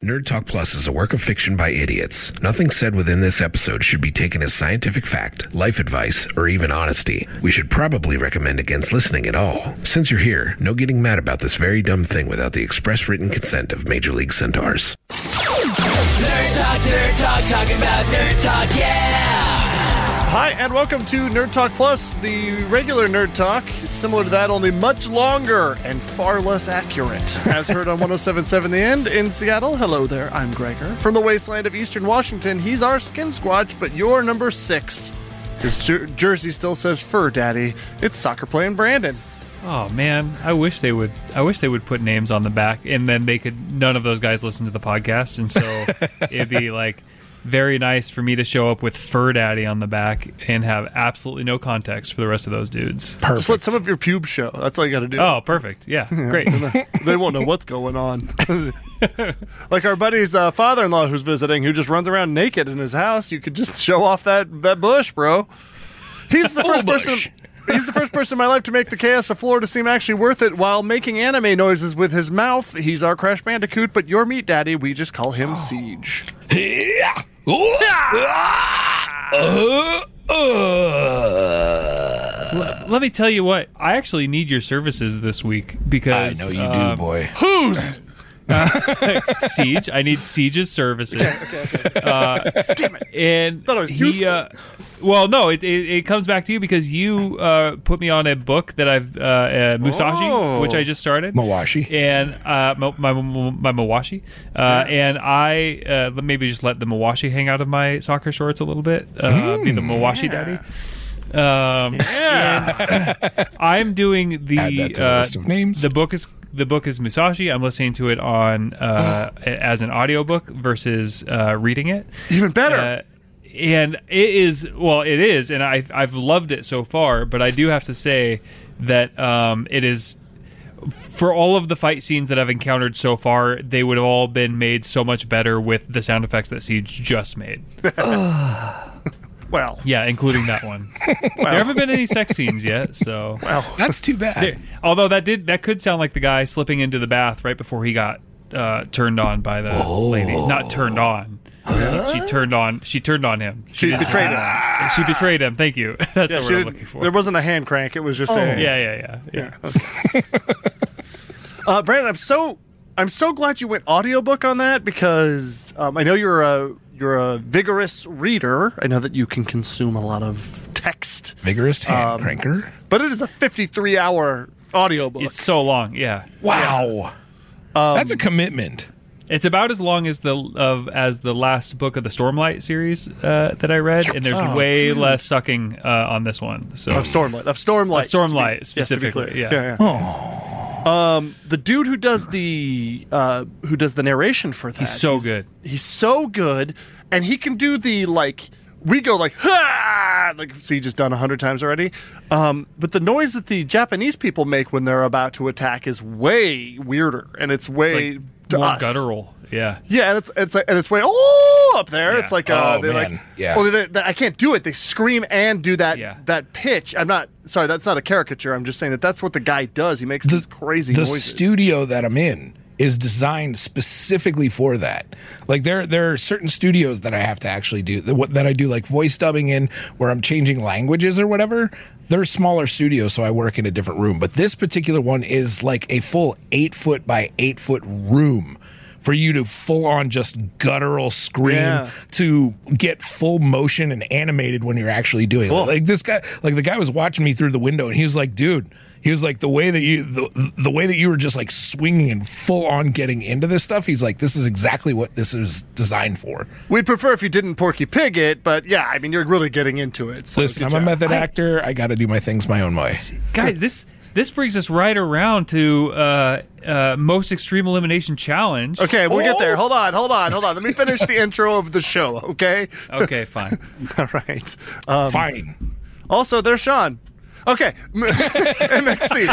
Nerd Talk Plus is a work of fiction by idiots. Nothing said within this episode should be taken as scientific fact, life advice, or even honesty. We should probably recommend against listening at all. Since you're here, no getting mad about this very dumb thing without the express written consent of Major League Centaurs. Nerd Talk, talking about Nerd Talk, yeah! Hi, and welcome to Nerd Talk Plus, the regular Nerd Talk. It's similar to that, only much longer and far less accurate. As heard on 107.7 The End in Seattle. Hello there, I'm Gregor. From the wasteland of Eastern Washington, he's our skin squatch, but you're number 6. His jersey still says Fur Daddy. It's soccer playing Brandon. Oh man, I wish they would put names on the back, and then none of those guys listen to the podcast, and so it'd be like very nice for me to show up with Fur Daddy on the back and have absolutely no context for the rest of those dudes. Perfect. Just let some of your pubes show. That's all you got to do. Oh, perfect. Yeah, great. They won't know what's going on. Like our buddy's father-in-law who's visiting, who just runs around naked in his house. You could just show off that bush, bro. He's the first person. He's the first person in my life to make the chaos of Florida seem actually worth it while making anime noises with his mouth. He's our Crash Bandicoot, but your meat daddy, we just call him Siege. Let me tell you what, I actually need your services this week because I know you do, boy. Who's? Siege. I need Siege's services. Okay. Damn it. And Thought it was useful. Well, no, it comes back to you because you put me on a book that I've Musashi, which I just started. Mawashi. And my Mawashi. And I maybe just let the Mawashi hang out of my soccer shorts a little bit. Be the Mawashi daddy. And I'm doing the Add that to the list of names. The book is Musashi. I'm listening to it on as an audiobook versus reading it. Even better. And it is, and I've loved it so far, but I do have to say that it is, for all of the fight scenes that I've encountered so far, they would have all been made so much better with the sound effects that Siege just made. Well. Yeah, including that one. There haven't been any sex scenes yet, so. Well, That's too bad. Although that could sound like the guy slipping into the bath right before he got turned on by the lady. Not turned on. She turned on him. she betrayed him. She betrayed him. Thank you. That's the word I'm looking for. There wasn't a hand crank. It was just a... Yeah. Okay. Brandon, I'm so glad you went audiobook on that because I know you're a vigorous reader. I know that you can consume a lot of text. Vigorous hand cranker. But it is a 53-hour audiobook. It's so long. Yeah. Wow. That's a commitment. It's about as long as the last book of the Stormlight series that I read, and there's way less sucking on this one. So Of Stormlight specifically. Yeah. The dude who does the narration for that. He's so good. He's so good, and he can do the we go ha! Siege has done 100 times already. But the noise that the Japanese people make when they're about to attack is way weirder, and it's way to more us. Guttural. Yeah. Yeah, and it's way up there. Yeah. It's like man. Yeah. Only I can't do it. They scream and do that pitch. I'm not sorry. That's not a caricature. I'm just saying that's what the guy does. He makes these crazy noises. The studio that I'm in is designed specifically for that. Like there are certain studios that I have to actually do that I do like voice dubbing in, where I'm changing languages or whatever. They're smaller studios, so I work in a different room. But this particular one is like a full 8-foot by 8-foot room for you to full on just guttural scream to get full motion and animated when you're actually doing it. Like this guy, like the guy was watching me through the window, and he was like, dude, he was like, the way that you were just like swinging and full on getting into this stuff, he's like, this is exactly what this is designed for. We'd prefer if you didn't Porky Pig it, but yeah, I mean, you're really getting into it. So listen, I'm a method actor. I got to do my things my own way. Guys, this brings us right around to most extreme elimination challenge. Okay, we'll get there. Hold on. Let me finish the intro of the show, okay? Okay, fine. All right. Fine. Also, there's Sean. Okay, MXC.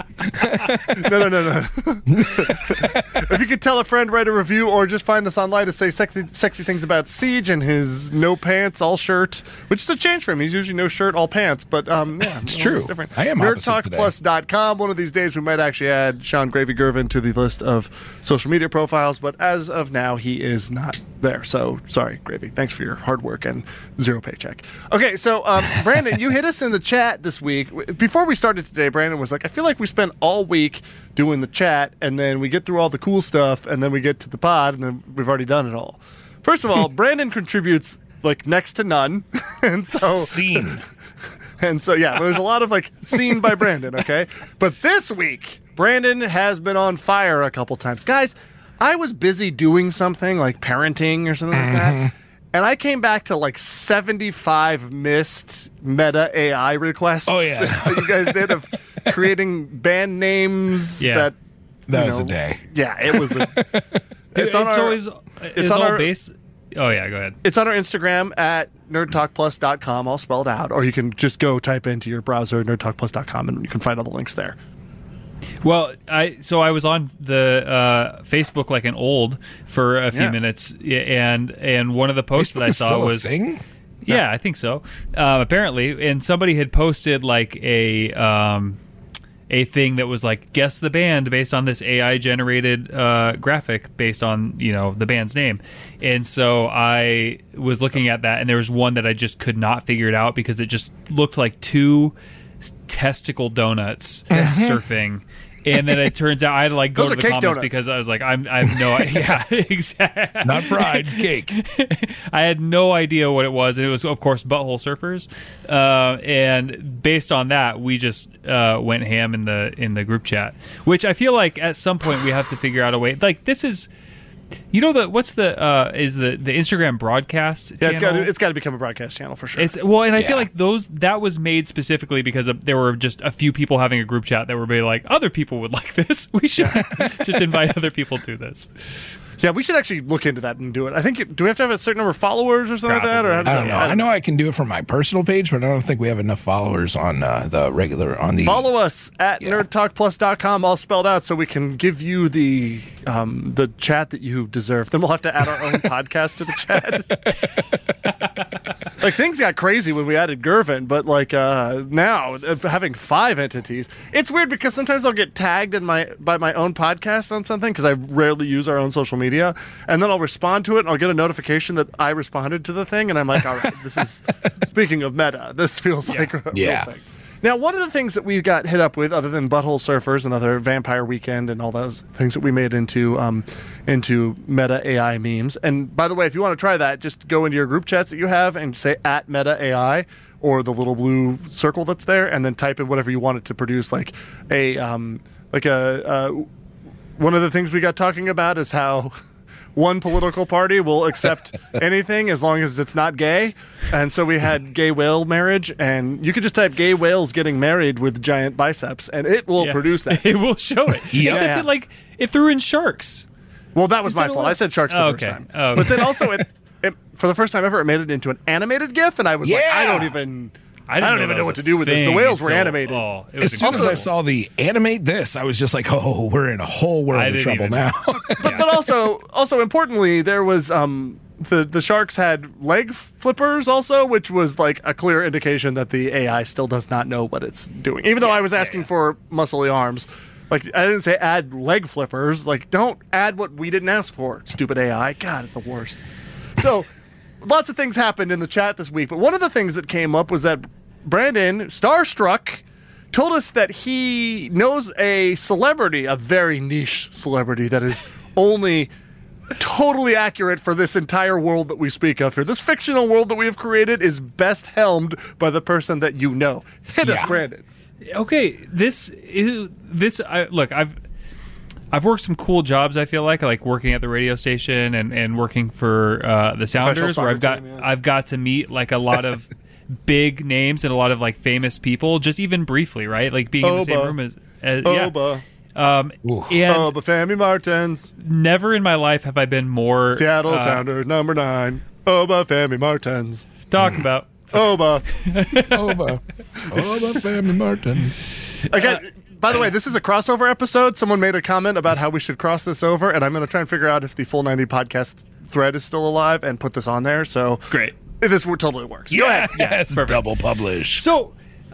No. If you could tell a friend, write a review, or just find us online to say sexy things about Siege and his no pants, all shirt, which is a change for him. He's usually no shirt, all pants. But yeah, it's true. It's different. I am NerdTalkPlus.com. One of these days, we might actually add Sean Gravy Gervin to the list of social media profiles. But as of now, he is not there. So sorry, Gravy. Thanks for your hard work and zero paycheck. Okay, so Brandon, you hit us in the chat this week. Before we started today, Brandon was like, I feel like we spent all week doing the chat, and then we get through all the cool stuff, and then we get to the pod, and then we've already done it all. First of all, Brandon contributes like next to none, and so Scene. and so yeah, there's a lot of like seen by Brandon. Okay, but this week Brandon has been on fire a couple times, guys. I was busy doing something like parenting or something like that. And I came back to like 75 missed Meta AI requests that you guys did of creating band names that was a day. Yeah, it was. It's all based. Oh yeah, go ahead. It's on our Instagram at nerdtalkplus.com, all spelled out, or you can just go type into your browser nerdtalkplus.com and you can find all the links there. Well, I was on the Facebook like an old for a few minutes, and one of the posts Facebook that I saw still was a thing? Yeah, I think so. Apparently, and somebody had posted like a thing that was like guess the band based on this AI generated graphic based on the band's name, and so I was looking at that, and there was one that I just could not figure it out because it just looked like two testicle donuts surfing. And then it turns out I had to like go to the comments donuts. Because I was like, I have no idea. Yeah, exactly. Not fried cake. I had no idea what it was. And it was, of course, Butthole Surfers. And based on that, we just went ham in the group chat, which I feel like at some point we have to figure out a way. Like this is. What's the Instagram broadcast channel? It's got to become a broadcast channel for sure. I feel like that was made specifically because there were just a few people having a group chat that were being like, other people would like this. We should just invite other people to this. Yeah, we should actually look into that and do it. I think, do we have to have a certain number of followers or something like that? Or I don't know. I know I can do it from my personal page, but I don't think we have enough followers on the regular, on the... Follow us at nerdtalkplus.com, all spelled out, so we can give you the chat that you deserve. Then we'll have to add our own podcast to the chat. Like, things got crazy when we added Gervin, but like now, having 5 entities, it's weird because sometimes I'll get tagged by my own podcast on something because I rarely use our own social media, and then I'll respond to it and I'll get a notification that I responded to the thing, and I'm like, all right, this is speaking of meta, this feels like a real thing. Now, one of the things that we got hit up with, other than Butthole Surfers and other Vampire Weekend and all those things that we made into Meta AI memes, and by the way, if you want to try that, just go into your group chats that you have and say at Meta AI or the little blue circle that's there, and then type in whatever you want it to produce, like one of the things we got talking about is how one political party will accept anything as long as it's not gay. And so we had gay whale marriage, and you could just type gay whales getting married with giant biceps, and it will produce that. It will show it. Except it threw in sharks. Well, that was my fault. I said sharks the first time. Oh, okay. But then also, it, for the first time ever, it made it into an animated GIF, and I was like, I don't even know what to do with this. The whales were animated. As soon as I saw the animate this, I was just like, oh, we're in a whole world of trouble now. But also importantly, there was the sharks had leg flippers also, which was like a clear indication that the AI still does not know what it's doing. Even though I was asking for muscly arms. Like, I didn't say add leg flippers. Like, don't add what we didn't ask for, stupid AI. God, it's the worst. So, lots of things happened in the chat this week, but one of the things that came up was that Brandon, starstruck, told us that he knows a celebrity, a very niche celebrity that is only totally accurate for this entire world that we speak of here. This fictional world that we have created is best helmed by the person that you know. Hit us, Brandon. Okay, look, I've worked some cool jobs. I feel like working at the radio station and working for the Sounders, where I've got to meet like a lot of big names and a lot of like famous people, just even briefly, right? Like being in the same room as Oba. And Oba Fami Martins. Never in my life have I been more Seattle Sounders number 9. Oba Fami Martins. Talk about Oba. Oba Family Martin. Again, by the way, this is a crossover episode. Someone made a comment about how we should cross this over, and I'm going to try and figure out if the Full 90 podcast thread is still alive and put this on there. So Great. this totally works. Go ahead. Yes, perfect. double publish. So,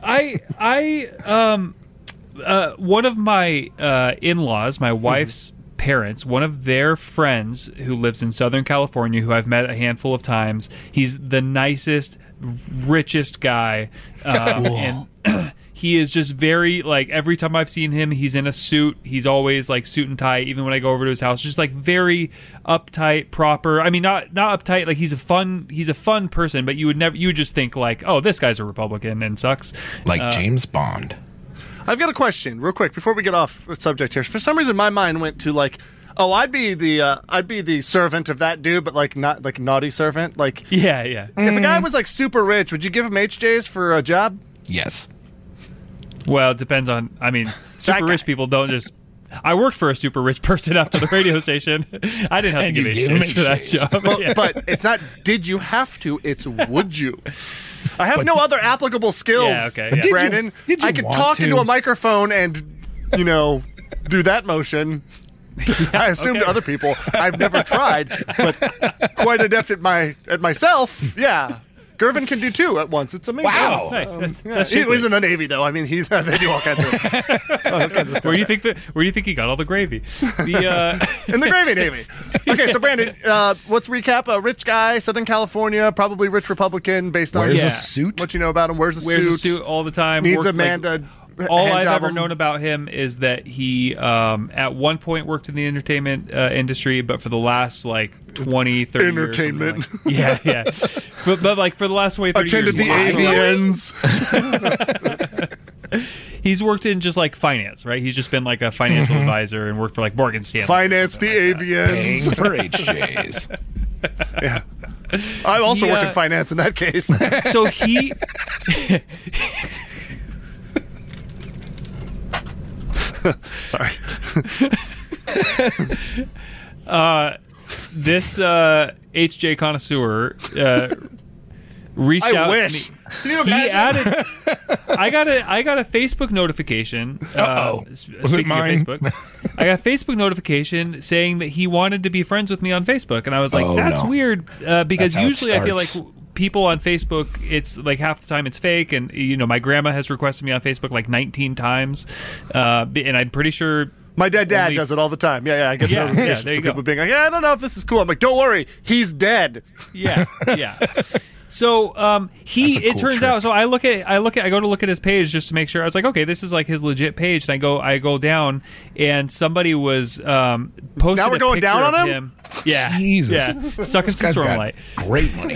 one of my in-laws, my wife's parents, one of their friends who lives in Southern California, who I've met a handful of times, he's the nicest, richest guy, and he is just very, like, every time I've seen him, he's in a suit. He's always like suit and tie. Even when I go over to his house, just like very uptight, proper. I mean, not uptight. Like he's a fun person, but you would just think like, oh, this guy's a Republican and sucks. Like James Bond. I've got a question real quick before we get off subject here. For some reason, my mind went to like, oh, I'd be the servant of that dude, but like not like naughty servant. Like, Yeah. if a guy was like super rich, would you give him HJs for a job? Yes. Well, it depends on. I mean, super guy. rich people don't just. I worked for a super rich person after the radio station. I didn't have And to you give gave him HJs for that HJs. job. Well, Yeah. but it's not. Did you have to? It's would you? I have no other applicable skills. Yeah, okay, But yeah. did you- Brandon. did you I could want talk to? into a microphone and, do that motion. I assume to okay. other people. I've never tried, but quite adept at myself. Yeah. Gervin can do two at once. It's amazing. Wow. Nice. That's Yeah, he shit was in leagues. the Navy, though. I mean, they do all kinds of stuff. Where do you think he got all the gravy? The In the gravy Navy. Okay, so Brandon, let's recap. A rich guy, Southern California, probably rich Republican, based on Wears Yeah. a suit. what you know about him. Wears a wears suit. a suit all the time. Needs worked, a man like, to all hand I've job ever him. known about him is that he at one point worked in the entertainment industry, but for the last like 20, 30 Entertainment. years. Something like, yeah. But like for the last 20, 30 Attended the years. avians. He's worked in just like finance, right? He's just been like a financial advisor and worked for like Morgan Stanley. or Finance the something like that. Paying avians. for HJs. Yeah. I also work Yeah. in finance in that case. So he Sorry. this HJ connoisseur reached I out wish. to me. Can you He imagine? added. I got a Facebook notification. Uh-oh. Speaking Was it mine? of Facebook, I got a Facebook notification saying that he wanted to be friends with me on Facebook, and I was like, Oh, "That's no. weird," because That's how it usually I feel like starts. people on Facebook, it's like half the time it's fake, and my grandma has requested me on Facebook like 19 times, and I'm pretty sure. My dad Only- does it all the time. Yeah, I get Yeah, notifications there you from go. people being like, "Yeah, I don't know if this is cool." I'm like, "Don't worry, he's dead." Yeah. So That's a it cool turns trick. out. So I go to look at his page just to make sure. I was like, okay, this is like his legit page. And I go down, and somebody was posted. Now we're a going picture down of on him? Yeah, Jesus. yeah, sucking This some guy's got Stormlight. great money.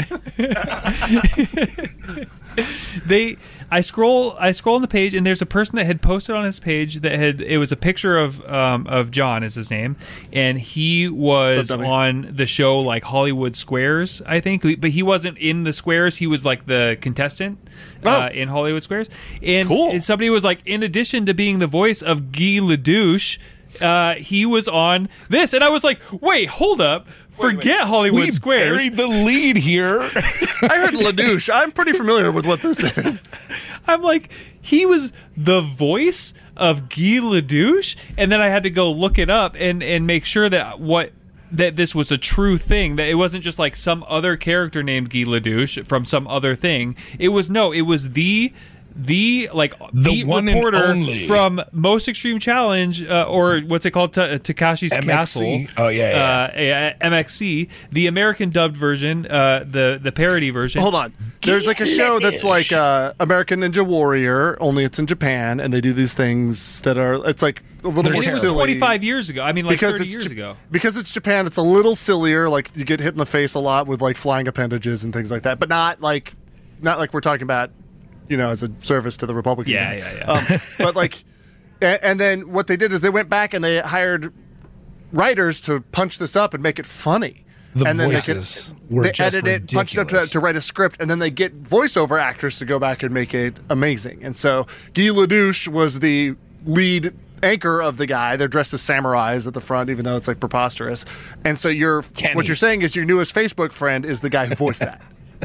I scroll on the page, and there's a person that had posted on his page it was a picture of John is his name, and he was dummy? on the show like Hollywood Squares, I think, but he wasn't in the Squares. He was like the contestant in Hollywood Squares, and Cool. somebody was like, in addition to being the voice of Guy Ledouche, he was on this, and I was like, wait, hold up. Forget Hollywood We Squares. buried the lead here. I heard Ledouche. I'm pretty familiar with what this is. I'm like, he was the voice of Guy Ledouche, and then I had to go look it up and make sure that this was a true thing, that it wasn't just like some other character named Guy Ledouche from some other thing. It was the beat one and reporter only. from Most Extreme Challenge, or what's it called, Takashi's MXC? Castle. Oh, yeah. MXC, the American dubbed version, the parody version. Hold on. There's like a show that's like American Ninja Warrior, only it's in Japan, and they do these things that are, it's like a little They're more It was silly. 25 years ago. I mean, like 30 years Jap- ago. Because it's Japan, it's a little sillier. Like you get hit in the face a lot with like flying appendages and things like that, but not like we're talking about, as a service to the Republican. guy. Yeah. But like, and then what they did is they went back and they hired writers to punch this up and make it funny. The and then voices were they just edit it, punch it up ridiculous. to write a script, and then they get voiceover actors to go back and make it amazing. And so Guy Ledouche was the lead anchor of the guy. They're dressed as samurais at the front, even though it's like preposterous. And so Kenny. what you're saying is your newest Facebook friend is the guy who voiced that.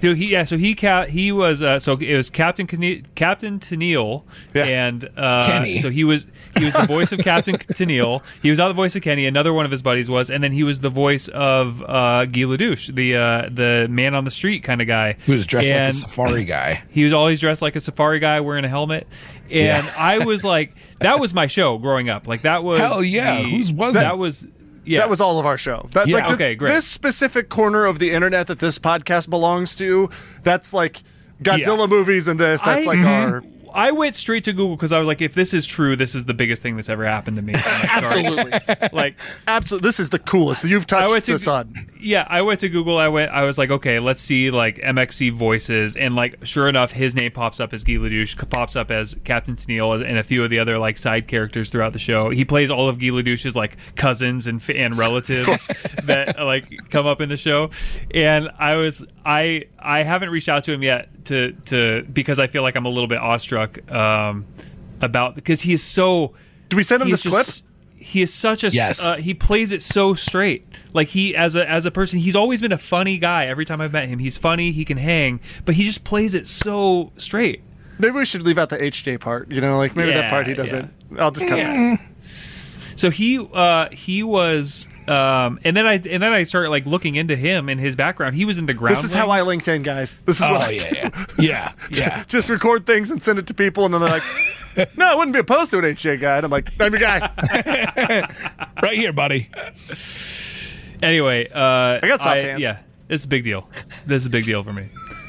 So he was so it was Captain Tennille, Yeah. and Kenny. so he was the voice of Captain Tennille. He was not the voice of Kenny. Another one of his buddies was, and then he was the voice of Guy Ledouche, the man on the street kind of guy. He was dressed like a And safari guy. He was always dressed like a safari guy wearing a helmet, and Yeah. I was like, that was my show growing up. Like that was Hell yeah. Whose was that it? was. Yeah. That was all of our show. Yeah. Okay, great. This specific corner of the internet that this podcast belongs to, that's like Godzilla movies and this. That's our. I went straight to Google because I was like, if this is true, this is the biggest thing that's ever happened to me. I'm like, sorry. Absolutely. Like, Absolutely. This is the coolest. You've I touched went to this on. yeah, I went to Google. I was like, okay, let's see like MXC voices, and like sure enough, his name pops up as Guy Ledouche, pops up as Captain Tennille, and a few of the other like side characters throughout the show. He plays all of Guy Ledouche's like cousins and relatives that like come up in the show, and I haven't reached out to him yet to because I feel like I'm a little bit awestruck about because he is so. Do we send him this clip? He is such a Yes. he plays it so straight. Like he as a person, he's always been a funny guy. Every time I've met him, he's funny. He can hang, but he just plays it so straight. Maybe we should leave out the HJ part. You know, like maybe that Yeah, part he doesn't. I'll just cut that. So he was, and then I started like looking into him and his background. He was in the ground. This is how I linked in, guys. This is what Oh I do. yeah. Just record things and send it to people, and then they're like, "No, I wouldn't be opposed to an HJ guy." And I'm like, "I'm your guy." Right here, buddy. Anyway, I got soft hands. Yeah, it's a big deal. This is a big deal for me.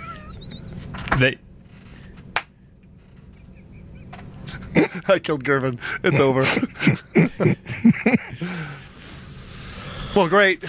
I killed Gervin. It's over. Well, great.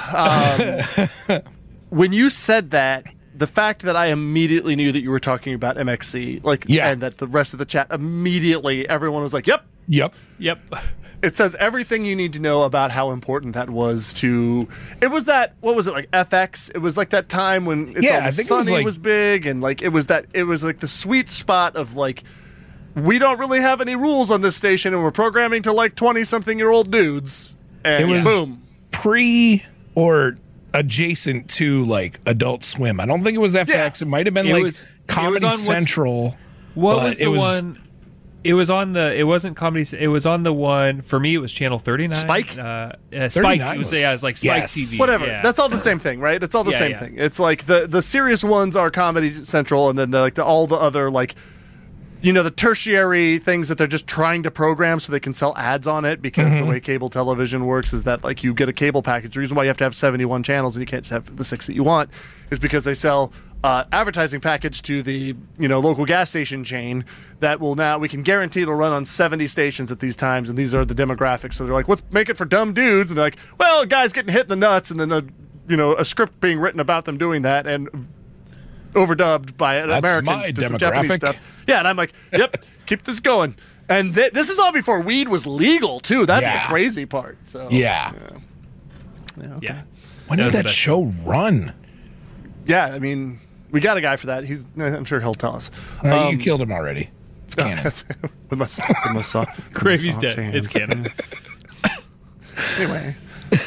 When you said that, the fact that I immediately knew that you were talking about MXC, and that the rest of the chat immediately, everyone was like, "Yep." Yep. Yep. It says everything you need to know about how important that was to. It was that. What was it like? FX. It was like that time when It's Yeah, I Always think it was Sunny like- was big, and like it was that. It was like the sweet spot of like. We don't really have any rules on this station, and we're programming to like 20-something-year-old dudes. And It was boom. pre or adjacent to like Adult Swim. I don't think it was FX. Yeah. It might have been It like was Comedy on what's- Central. What but was the one? It was on the. It wasn't comedy. It was on the one for me. It was Channel 39. Spike? Spike. 39 It was was- yeah. It's like Spike Yes. TV. Whatever. Yeah. That's all the same thing, right? It's all the Yeah, same yeah. thing. It's like the serious ones are Comedy Central, and then all the other like. The tertiary things that they're just trying to program so they can sell ads on it because the way cable television works is that like you get a cable package. The reason why you have to have 71 channels and you can't just have the 6 that you want is because they sell advertising package to the local gas station chain that we can guarantee it'll run on 70 stations at these times, and these are the demographics. So they're like, let's make it for dumb dudes, and they're like, well, a guy's getting hit in the nuts, and then a script being written about them doing that and overdubbed by an That's American my to some Japanese demographic. stuff. Yeah, and I'm like, yep, keep this going. And this is all before weed was legal too. That's Yeah. the crazy part. So Yeah. okay. Yeah. When That did was the that best. show run? Yeah, I mean, we got a guy for that. I'm sure he'll tell us. You killed him already. It's canon. with my soft, Gravy's soft dead. hands. It's canon. Anyway,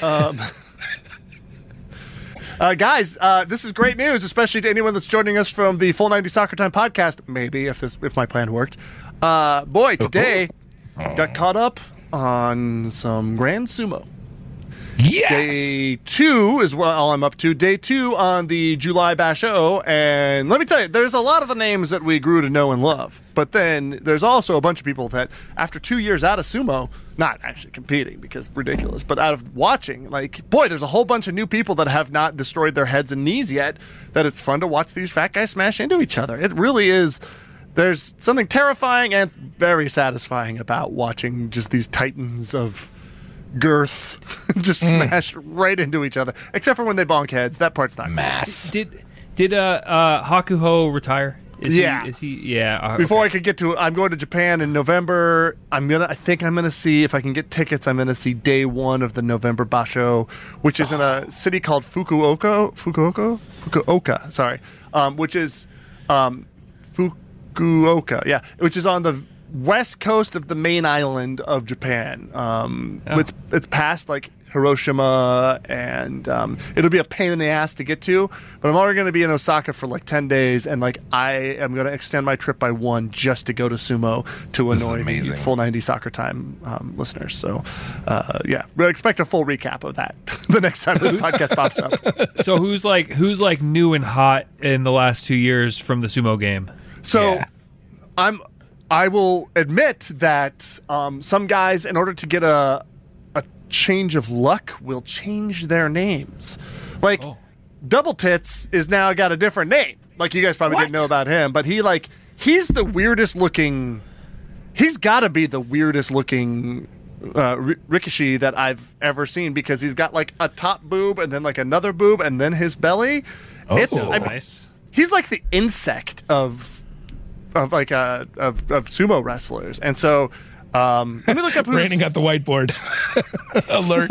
guys, this is great news, especially to anyone that's joining us from the Full 90 Soccer Time podcast. Maybe if my plan worked. Boy, today got caught up on some Grand Sumo. Yes. Day 2 is what all I'm up to. Day 2 on the July Basho. And let me tell you, there's a lot of the names that we grew to know and love. But then there's also a bunch of people that, after 2 years out of sumo, not actually competing because ridiculous, but out of watching, like, boy, there's a whole bunch of new people that have not destroyed their heads and knees yet, that it's fun to watch these fat guys smash into each other. It really is. There's something terrifying and very satisfying about watching just these titans of girth just smash right into each other, except for when they bonk heads. That part's not Mass. Did Hakuho retire? Is Yeah. Is he? Yeah. Before okay. I could get to it, I'm going to Japan in November. I think I'm gonna see if I can get tickets. I'm gonna see day 1 of the November Basho, which is in a city called Fukuoka. Sorry, which is Fukuoka. Yeah, which is on the west coast of the main island of Japan. It's past like Hiroshima, and it'll be a pain in the ass to get to. But I'm already going to be in Osaka for like 10 days, and like I am going to extend my trip by one just to go to sumo to annoy the full 90 Soccer Time listeners. So, yeah, we'll expect a full recap of that the next time this podcast pops up. So who's like new and hot in the last 2 years from the sumo game? So Yeah. I will admit that some guys, in order to get a change of luck, will change their names. Like Double Tits is now got a different name. Like you guys probably didn't know about him, but he's the weirdest looking. He's got to be the weirdest looking Rikishi that I've ever seen, because he's got like a top boob and then like another boob and then his belly. Nice. He's like the insect of sumo wrestlers, and so let me look up who's... Brandon got the whiteboard. Alert.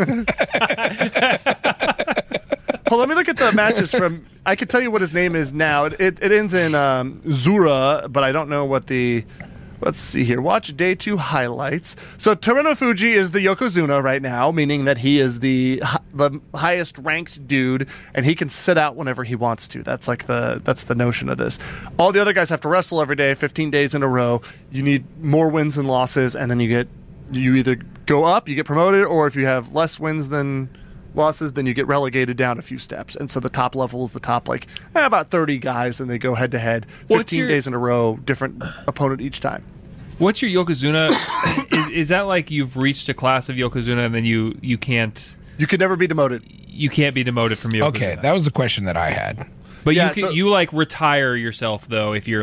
Hold on, let me look at the matches from... I can tell you what his name is now. It ends in Zura, but I don't know what the... Let's see here. Watch day 2 highlights. So Teruno Fuji is the Yokozuna right now, meaning that he is the highest ranked dude, and he can sit out whenever he wants to. That's like that's the notion of this. All the other guys have to wrestle every day, 15 days in a row. You need more wins than losses, and then you either go up, you get promoted, or if you have less wins than losses, then you get relegated down a few steps. And so the top level is the top, like about 30 guys, and they go head to head 15 days in a row, different opponent each time. What's your Yokozuna? is that like you've reached a class of Yokozuna and then you can't... You could never be demoted. You can't be demoted from Yokozuna. Okay, that was the question that I had. But Yeah, you like retire yourself though if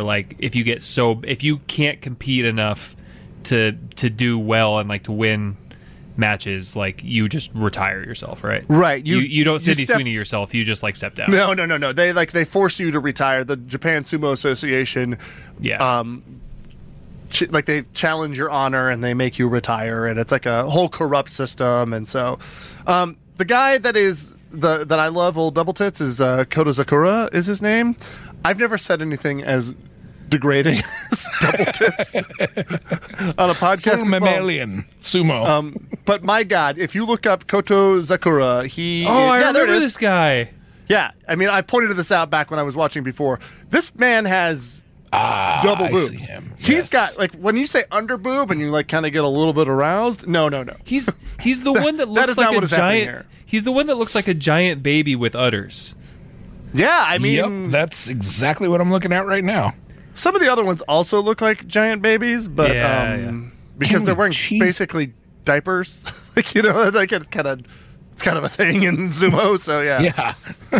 you can't compete enough to do well and like to win matches, like you just retire yourself, right? Right. You don't Sidney Sweeney yourself. You just like step down. No. They force you to retire. The Japan Sumo Association. Yeah. Like they challenge your honor and they make you retire, and it's like a whole corrupt system. And so, the guy that I love, old Double Tits, is Koto Zakura is his name. I've never said anything as degrading as Double Tits on a podcast. Full mammalian sumo. But my God, if you look up Koto Zakura, I there it remember is. this guy. Yeah, I mean, I pointed this out back when I was watching before. This man has double I boobs. see him. He's Yes. got, like, when you say under boob and you like kind of get a little bit aroused. No. He's the one that looks is not like what a is happening giant. here. He's the one that looks like a giant baby with udders. Yeah, I mean, Yep, that's exactly what I'm looking at right now. some of the other ones also look like giant babies, but Yeah. because Can they're we wearing cheese- basically diapers, like like it's kind of a thing in sumo. So Yeah.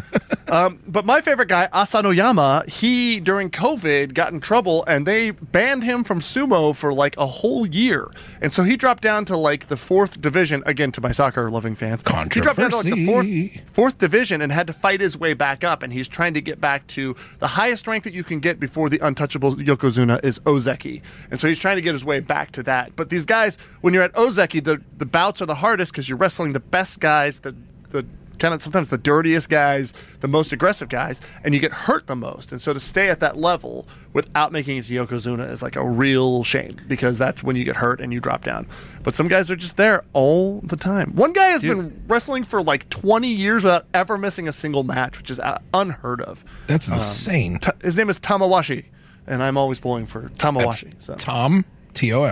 But my favorite guy, Asanoyama, he, during COVID, got in trouble, and they banned him from sumo for, like, a whole year. And so he dropped down to, like, the 4th division, again, to my soccer-loving fans. He dropped down to, like, the Controversy. fourth division and had to fight his way back up, and he's trying to get back to the highest rank that you can get before the untouchable Yokozuna is Ozeki. And so he's trying to get his way back to that. But these guys, when you're at Ozeki, the bouts are the hardest because you're wrestling the best guys, the kind of sometimes the dirtiest guys, the most aggressive guys, and you get hurt the most. And so to stay at that level without making it to Yokozuna is like a real shame, because that's when you get hurt and you drop down. But some guys are just there all the time. One guy has been wrestling for like 20 years without ever missing a single match, which is unheard of. That's insane. His name is Tamawashi, and I'm always pulling for Tamawashi. So Tom, T-O-M.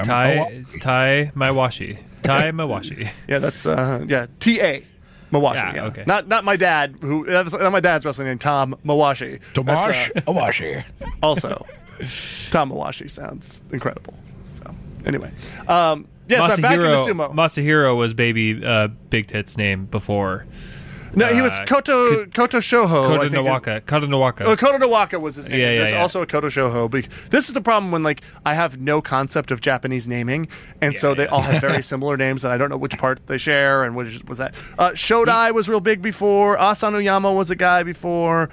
Tai Mawashi. Tai Mawashi. yeah, that's T.A. Mawashi. Yeah, Yeah, okay. Not my dad, not my dad's wrestling name, Tom Mawashi. Tomash That's, Awashi. also, Tom Mawashi sounds incredible. So, anyway. So I'm back in the sumo. Masahiro was baby Big Tit's name before. No, he was Koto Shoho. I think is- Koto Nawaka. Oh, Koto Nawaka was his name. Yeah, There's yeah. also a Koto Shoho. This is the problem when, like, I have no concept of Japanese naming, and so they all have very similar names, and I don't know which part they share and which was that. Shodai was real big before. Asanoyama was a guy before.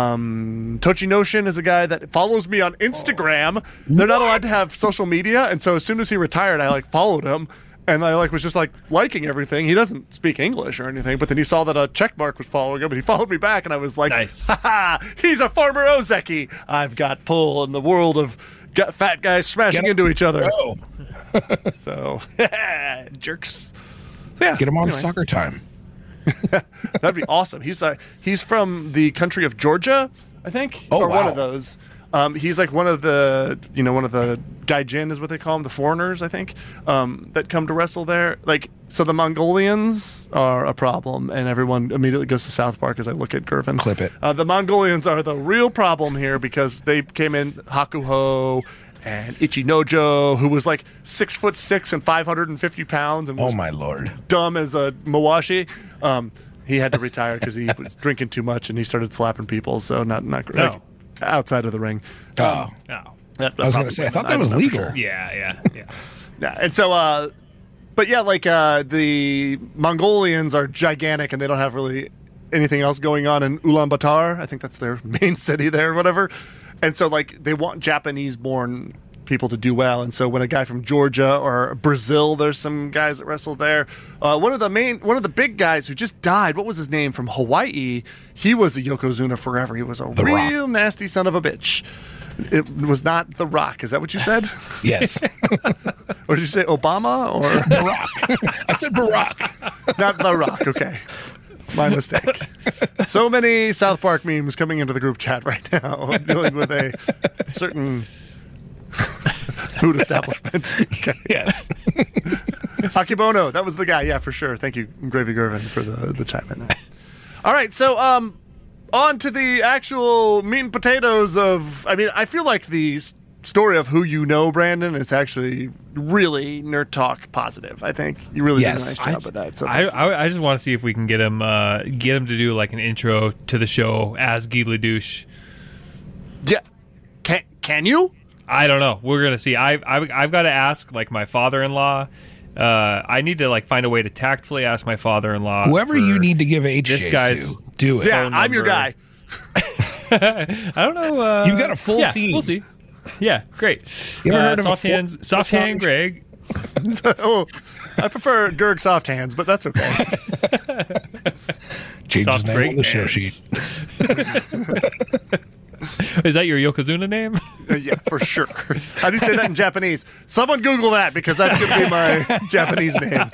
Tochinoshin is a guy that follows me on Instagram. They're not allowed to have social media, and so as soon as he retired, I, like, followed him. And I was just liking everything. He doesn't speak English or anything, but then he saw that a check mark was following him, and he followed me back, and I was like, Nice. "Ha ha! He's a former Ozeki. I've got pull in the world of fat guys smashing into each other." Oh, So jerks. So, yeah. get him on anyway. Soccer Time. That'd be awesome. He's from the country of Georgia, I think, Oh, or one wow. of those. He's like one of the Gaijin is what they call them, the foreigners, I think, that come to wrestle there. Like, so the Mongolians are a problem, and everyone immediately goes to South Park as I look at Gervin. Clip it. The Mongolians are the real problem here because they came in Hakuho and Ichinojo, who was like 6'6" and 550 pounds and was Oh my lord. dumb as a Mawashi. He had to retire because he was drinking too much and he started slapping people. So not great. No. Like, outside of the ring. Oh. No. I was going to say, I thought that was don't know for legal. sure. Yeah. Yeah, and so, but yeah, like the Mongolians are gigantic and they don't have really anything else going on in Ulaanbaatar. I think that's their main city there, or whatever. And so, like, they want Japanese-born people to do well. And so, when a guy from Georgia or Brazil, there's some guys that wrestle there. One of the big guys who just died. What was his name? From Hawaii. He was a Yokozuna forever. He was a The Rock. real nasty son of a bitch. It was not The Rock. Is that what you said? Yes. Or did you say Obama or Barack. I said Barack. not The Rock? Okay. My mistake. So many South Park memes coming into the group chat right now, dealing with a certain food establishment. Okay. Yes. Hakibono, that was the guy. Yeah, for sure. Thank you, Gravy Gervin, for the chime in there. All right, so on to the actual meat and potatoes of. I mean, I feel like the story of who you know, Brandon, is actually really Nerd Talk positive. I think you really Yes. did a nice job of that. So I just want to see if we can get him to do like an intro to the show as Guy Ledouche. yeah, can you? I don't know. We're gonna see. I've got to ask like my father-in-law. I need to like find a way to tactfully ask my father-in-law. Whoever for you need to give HJs this guy's- to, do it. Yeah, Phone I'm your number. guy. I don't know. You've got a full team. We'll see. Yeah, great. You ever heard of a soft hands? Soft hand, Greg. Oh, I prefer Gerg soft hands, but that's okay. Change his Soft name great on the show hands. sheet. Is that your Yokozuna name? Yeah, for sure. How do you say that in Japanese? Someone Google that because that's going to be my Japanese name.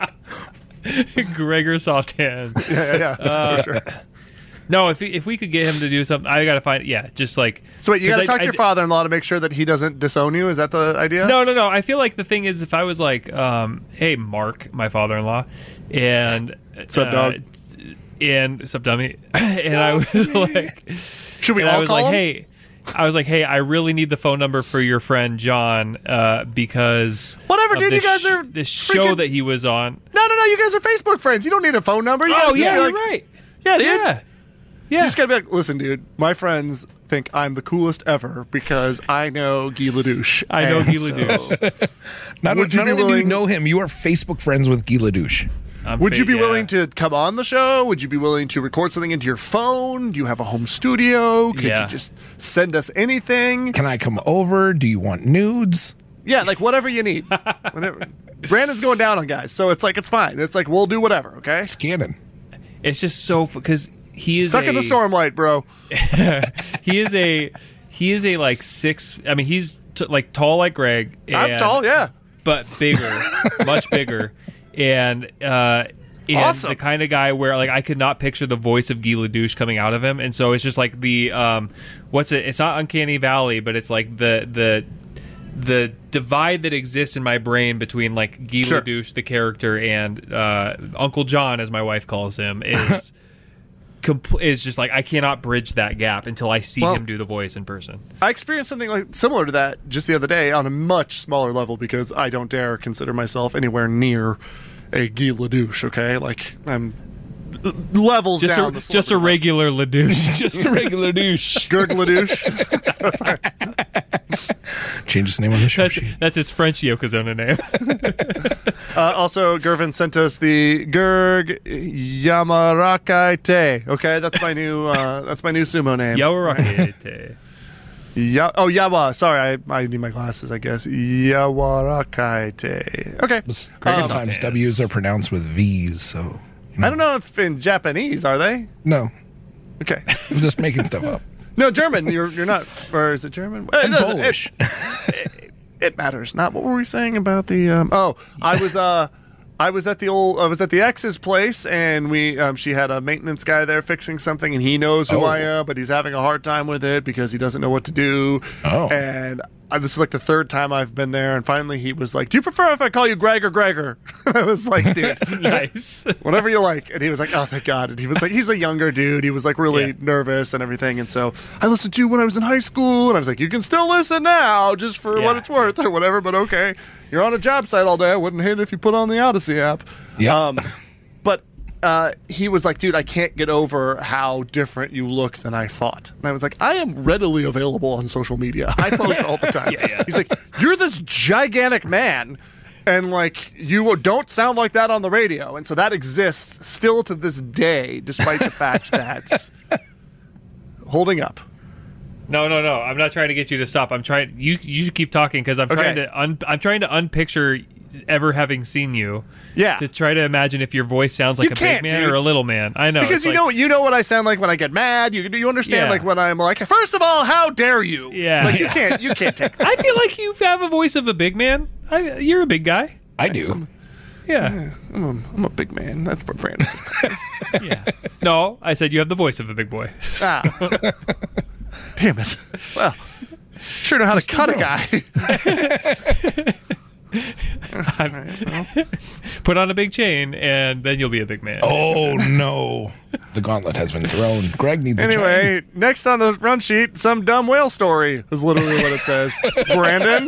Gregor Soft Hands. Yeah, for sure. No, if we could get him to do something, I gotta find. Yeah, just like. So wait, you got to 'cause talk to your father-in-law to make sure that he doesn't disown you? Is that the idea? No. I feel like the thing is, if I was like, hey, Mark, my father-in-law, and Sup, dog? and sup, dummy, and I was like, Should we and I all was call like, him? hey, I really need the phone number for your friend John, because Whatever, of dude, this you guys are this show freaking- that he was on. No, you guys are Facebook friends. You don't need a phone number. You Oh gotta just yeah, be you're like, right. Yeah, dude. Yeah. You just got to be like, listen, dude, my friends think I'm the coolest ever because I know Guy Ledouche. I know And Guy so- Ledouche. Not Would you only be do you willing- know him, you are Facebook friends with Guy Ledouche. Would you be Yeah. willing to come on the show? Would you be willing to record something into your phone? Do you have a home studio? Could Yeah. you just send us anything? Can I come over? Do you want nudes? Yeah, like whatever you need. Whatever. Brandon's going down on guys, so it's like it's fine. It's like we'll do whatever, okay? Scanning. It's just so because he is Suck in the stormlight, bro. he is a like six. I mean, he's like tall like Greg. I'm and- tall, yeah. but bigger, much bigger, and Awesome. the kind of guy where like I could not picture the voice of Guy Ledouche coming out of him, and so it's just like the what's it? It's not Uncanny Valley, but it's like the divide that exists in my brain between like Guy Sure. Ledouche, the character, and Uncle John, as my wife calls him, is. Is just like I cannot bridge that gap until I see Well- him do the voice in person. I experienced something like similar to that just the other day on a much smaller level because I don't dare consider myself anywhere near a Guy Ledouche, okay? Like, I'm levels Just down. a regular Ledouche. Just a regular douche. Gerg Ledouche. Change his name on the show sheet. That's his French Yokozuna name. Also, Gervin sent us the Gerg Yamarakaite. Okay, that's my new sumo name. Yawarakete. Yawa. Sorry, I need my glasses. I guess Yawarakaite. Okay. Sometimes fans. W's are pronounced with V's, so I don't know if in Japanese are they? no. Okay. I'm just making stuff up. No, German. You're not, or is it German? And Polish. It matters not. What were we saying about the? I was I was at the ex's place, and she had a maintenance guy there fixing something, and he knows who I am, but he's having a hard time with it because he doesn't know what to do. And this is like the third time I've been there, and finally he was like, "Do you prefer if I call you Greg or Gregor?" I was like, "Dude, Nice. whatever you like." And he was like, "Oh, thank God." And he was like, he's a younger dude. He was like really nervous and everything. And so I listened to you when I was in high school, and I was like, "You can still listen now, just for what it's worth or whatever." But okay, you're on a job site all day. I wouldn't hate it if you put on the Odyssey app. Yeah. But he was like, "Dude, I can't get over how different you look than I thought." And I was like, "I am readily available on social media. I post all the time." He's like, "You're this gigantic man, and like you don't sound like that on the radio." And so that exists still to this day, despite the fact that holding up. No. I'm not trying to get you to stop. I'm trying. You should keep talking because I'm trying to. I'm trying to unpicture ever having seen you. Yeah. To try to imagine if your voice sounds like You a can't, big man dude. or a little man. I know. Because it's you know what I sound like when I get mad. You understand like when I'm like, first of all, how dare you? Yeah. Like you can't take that. I feel like you have a voice of a big man. You're a big guy. I do. Yeah. I'm a big man. That's what Brandon is. Yeah. No, I said you have the voice of a big boy. Damn it. Well, sure know how to cut a guy. Put on a big chain, and then you'll be a big man. Oh no, the gauntlet has been thrown. Greg needs a Anyway, next on the run sheet, some dumb whale story is literally what it says. Brandon,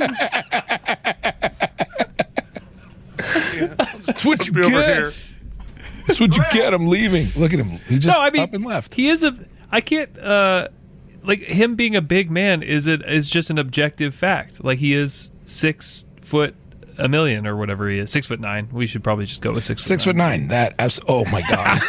That's what you be over get. here. That's what you get. I'm leaving. Look at him. He just up and left. He is I can't. Like him being a big man is just an objective fact. Like he is 6 foot a million or whatever he is. 6'9". We should probably just go with 6'9". 6'9". That. Oh my God.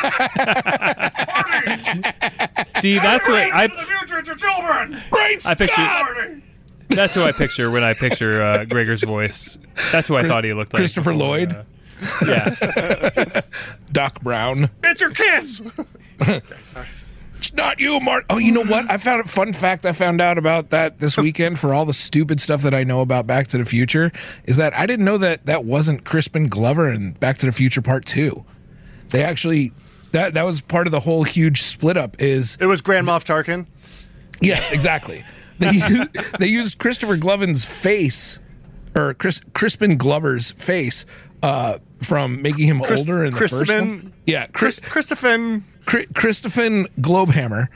See, that's what To the future, it's your children. Great I picture. Party. That's who I picture when I picture Gregor's voice. That's who I thought he looked like. Christopher before, Lloyd? Yeah. Doc Brown. It's your kids. It's not you, Mark. Oh, you know what? I found a fun fact I found out about that this weekend for all the stupid stuff that I know about Back to the Future is that I didn't know that wasn't Crispin Glover in Back to the Future Part 2. They actually that was part of the whole huge split up is It was Grand Moff Tarkin. yes, exactly. They used Christopher Glover's face or Crispin Glover's face from making him older in the first one. Yeah, Christopher. Christopher Globehammer,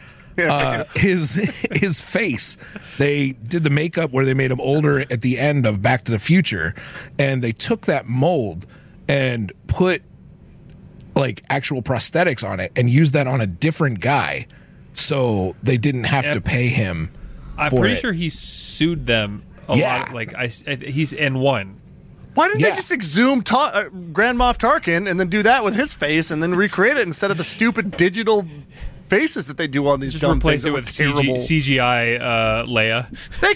his face. They did the makeup where they made him older at the end of Back to the Future, and they took that mold and put like actual prosthetics on it and used that on a different guy, so they didn't have to pay him. I'm pretty sure he sued them a lot. Like he's in one. Why didn't they just exhume Grand Moff Tarkin and then do that with his face and then recreate it instead of the stupid digital faces that they do on these Just dumb replace things? it with CGI Leia. They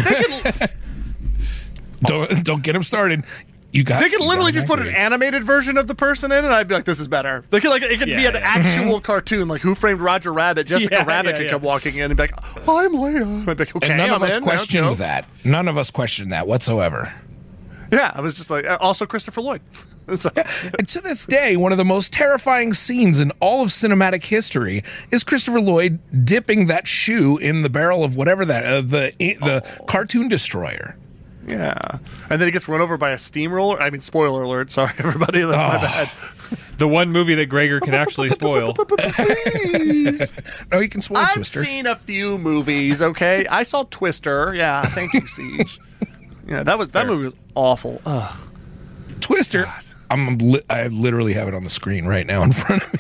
could Don't get him started. they could literally just put an animated version of the person in, and I'd be like, "This is better." They could it could be an actual cartoon, like Who Framed Roger Rabbit. Jessica Rabbit could come walking in and be like, "Oh, I'm Leia." And I'd be like, "Okay, And none of us in, questioned now go." that. None of us questioned that whatsoever. Yeah, I was just like, also Christopher Lloyd. So, And to this day, one of the most terrifying scenes in all of cinematic history is Christopher Lloyd dipping that shoe in the barrel of whatever the cartoon destroyer. yeah, and then he gets run over by a steamroller. I mean, spoiler alert. Sorry, everybody. That's my bad. The one movie that Gregor can actually spoil. Please. Oh, you can spoil I've Twister. seen a few movies. Okay, I saw Twister. Yeah, thank you, Siege. Yeah, that movie was awful. Ugh. Twister. I literally have it on the screen right now in front of me.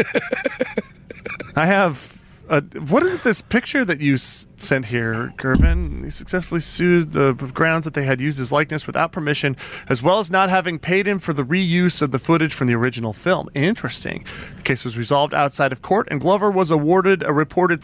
I have. What is this picture that you sent here, Gervin? He successfully sued the grounds that they had used his likeness without permission, as well as not having paid him for the reuse of the footage from the original film. Interesting. The case was resolved outside of court, and Glover was awarded a reported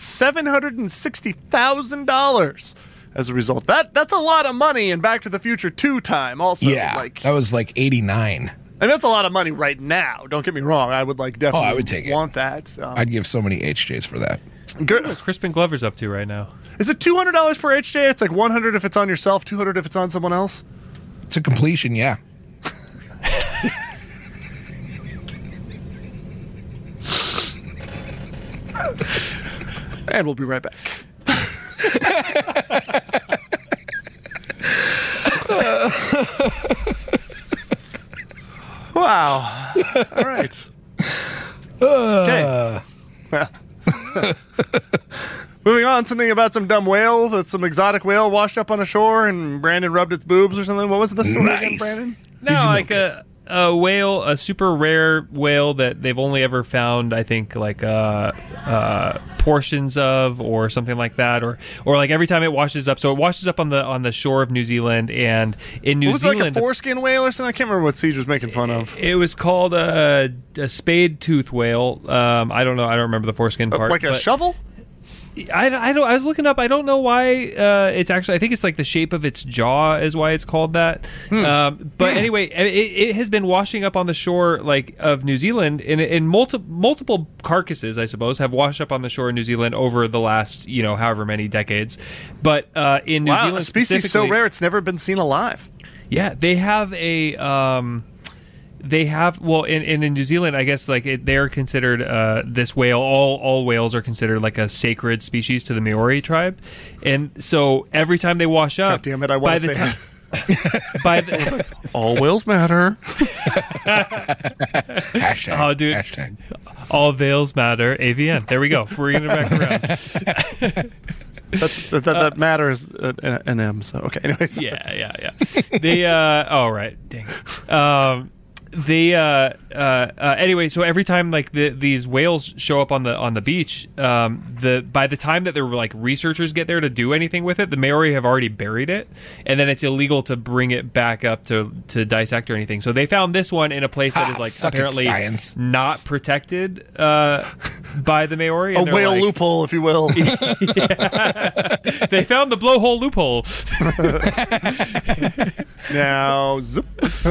$760,000 as a result. That's a lot of money in Back to the Future 2 time. Also, That was like 89. and that's a lot of money right now. Don't get me wrong. I would definitely. I would take it. Want that? I'd give so many HJs for that. Crispin Glover's up to right now. Is it $200 per HJ? It's like $100 if it's on yourself, $200 if it's on someone else. To completion, yeah. And we'll be right back. Wow. All right. Okay. Moving on, something about some dumb whale, that some exotic whale washed up on a shore and Brandon rubbed its boobs or something. What was the story again, Brandon? No, like a whale, a super rare whale that they've only ever found, I think, like portions of or something like that, or like every time it washes up. So it washes up on the shore of New Zealand, and in New Zealand, like a foreskin whale or something. I can't remember what Siege was making fun of. It was called a spade tooth whale. I don't know. I don't remember the foreskin part. Like a shovel. I don't. I was looking up. I don't know why it's actually. I think it's like the shape of its jaw is why it's called that. But anyway, it has been washing up on the shore like of New Zealand, in multiple carcasses, I suppose, have washed up on the shore of New Zealand over the last however many decades. But in New Zealand, a species so rare it's never been seen alive. Yeah, they have a. They have in New Zealand, I guess they're considered this whale. All whales are considered like a sacred species to the Maori tribe, and so every time they wash up, God damn it! I want to say all whales matter. Hashtag. Oh, dude. Hashtag. All whales matter. AVN. There we go. We're getting it back around. That matters an M. So okay. Anyways. Yeah. They right. Dang it. Anyway, so every time these whales show up on the beach, by the time that the researchers get there to do anything with it, the Maori have already buried it, and then it's illegal to bring it back up to dissect or anything. So they found this one in a place that is apparently not protected by the Maori. A whale loophole, if you will. Yeah. They found the blowhole loophole. Now, zip.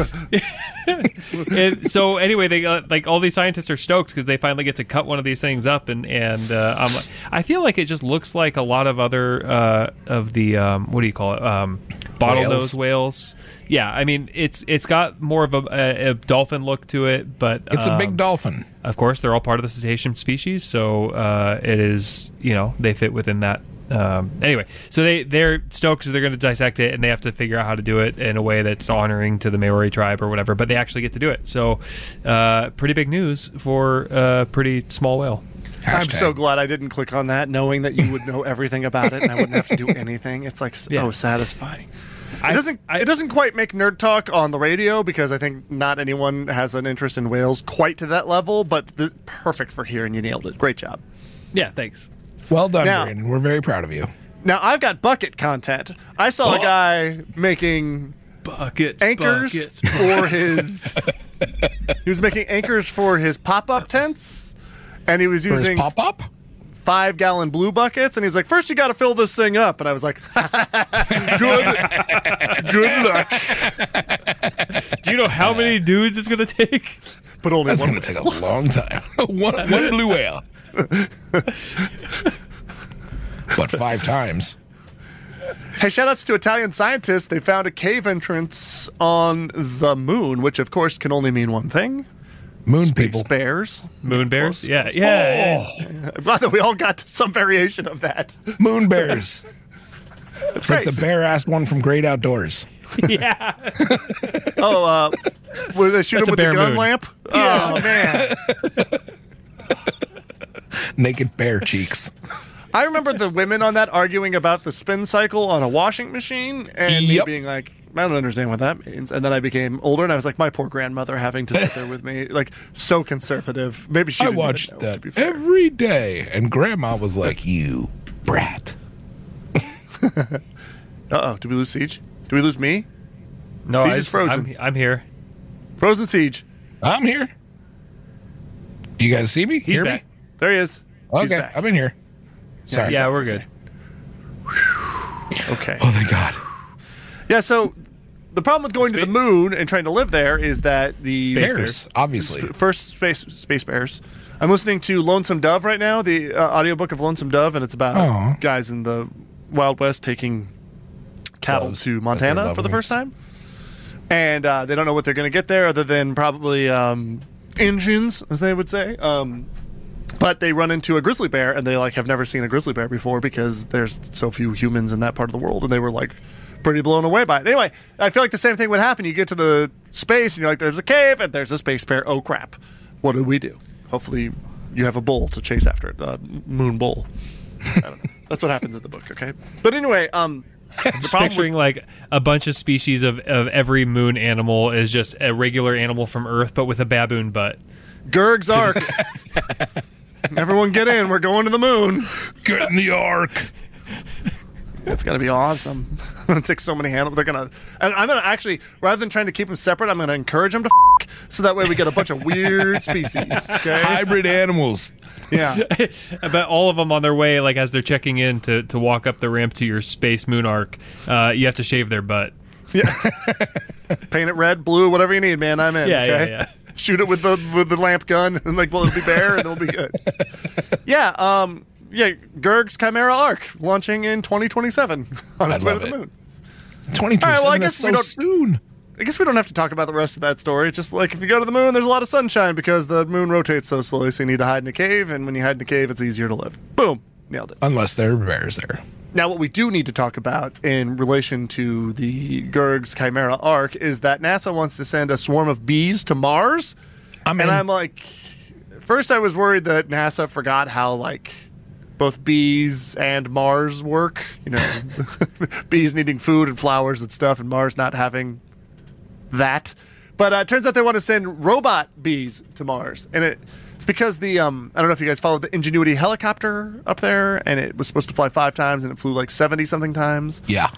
And so anyway, they all these scientists are stoked because they finally get to cut one of these things up, and I feel like it just looks like a lot of other of the what do you call it, bottlenose whales. Yeah, I mean it's got more of a dolphin look to it, but it's a big dolphin. Of course, they're all part of the cetacean species, so it is they fit within that. Anyway, so they're stoked because they're going to dissect it, and they have to figure out how to do it in a way that's honoring to the Maori tribe or whatever, but they actually get to do it. So pretty big news for a pretty small whale. I'm so glad I didn't click on that, knowing that you would know everything about it and I wouldn't have to do anything. It's so satisfying. It doesn't quite make Nerd Talk on the radio because I think not anyone has an interest in whales quite to that level, but perfect for hearing. You nailed it. Great job. Yeah, thanks. Well done, Brandon. We're very proud of you. Now, I've got bucket content. I saw a guy making anchors for his... He was making anchors for his pop-up tents, and he was using... pop-up? 5-gallon blue buckets, and he's like, first you got to fill this thing up. And I was like, good luck. Do you know how many dudes it's going to take? But only That's going to take a long time. one blue whale. But 5 times. Hey, shout-outs to Italian scientists. They found a cave entrance on the moon, which, of course, can only mean one thing. Moon people. Bears. Moon bears? Yeah. I'm glad that we all got to some variation of that. Moon bears. It's like the bare-assed one from Great Outdoors. Yeah. Where they shoot him with the gun lamp? Yeah. Oh, man. Naked bear cheeks. I remember the women on that arguing about the spin cycle on a washing machine, and me being like, I don't understand what that means. And then I became older, and I was like, my poor grandmother having to sit there with me, like, so conservative. Maybe she. I watched that every day, and Grandma was like, "You brat." Did we lose Siege? Did we lose me? No, Siege is frozen. I'm here. Frozen Siege. I'm here. Do you guys see me? He's Hear back. me? There he is. He's Okay, back. I'm in here. Sorry. Yeah, we're good. Okay. Oh, thank God. Yeah, so the problem with going to the moon and trying to live there is that the Bears, obviously. First space bears. I'm listening to Lonesome Dove right now, the audiobook of Lonesome Dove, and it's about guys in the Wild West taking cattle to Montana for the first time. And they don't know what they're going to get there other than probably engines, as they would say. But they run into a grizzly bear, and they like have never seen a grizzly bear before because there's so few humans in that part of the world, and they were like pretty blown away by it. Anyway, I feel like the same thing would happen. You get to the space, and you're like, there's a cave, and there's a space bear. Oh, crap. What do we do? Hopefully you have a bull to chase after it, moon bull. I don't know. That's what happens in the book, okay? But anyway, Just picturing like a bunch of species of every moon animal is just a regular animal from Earth, but with a baboon butt. Gurg's Ark. Everyone get in. We're going to the moon. Get in the ark. It's going to be awesome. I'm going to take so many animals. And I'm going to actually, rather than trying to keep them separate, I'm going to encourage them to so that way we get a bunch of weird species. Okay? Hybrid animals. Yeah. I bet all of them on their way, like as they're checking in to walk up the ramp to your space moon arc, you have to shave their butt. Yeah. Paint it red, blue, whatever you need, man. I'm in. Yeah, okay? yeah. Shoot it with the lamp gun, and like, well, it'll be bare, and it'll be good. Yeah. Yeah. Gurg's Chimera Arc launching in 2027 on its way to the moon. 2027. All right, well, I that's guess so we don't- soon. I guess we don't have to talk about the rest of that story. It's just like if you go to the moon, there's a lot of sunshine because the moon rotates so slowly, so you need to hide in a cave, and when you hide in the cave, it's easier to live. Boom. Nailed it. Unless there are bears there. Now, what we do need to talk about in relation to the Gurg's Chimera Arc is that NASA wants to send a swarm of bees to Mars. I'm in. And I'm like, first I was worried that NASA forgot how, like, both bees and Mars work. You know, bees needing food and flowers and stuff, and Mars not having that. But it turns out they want to send robot bees to Mars. And it's because the, I don't know if you guys followed the Ingenuity helicopter up there, and it was supposed to fly 5 times, and it flew like 70-something times. Yeah.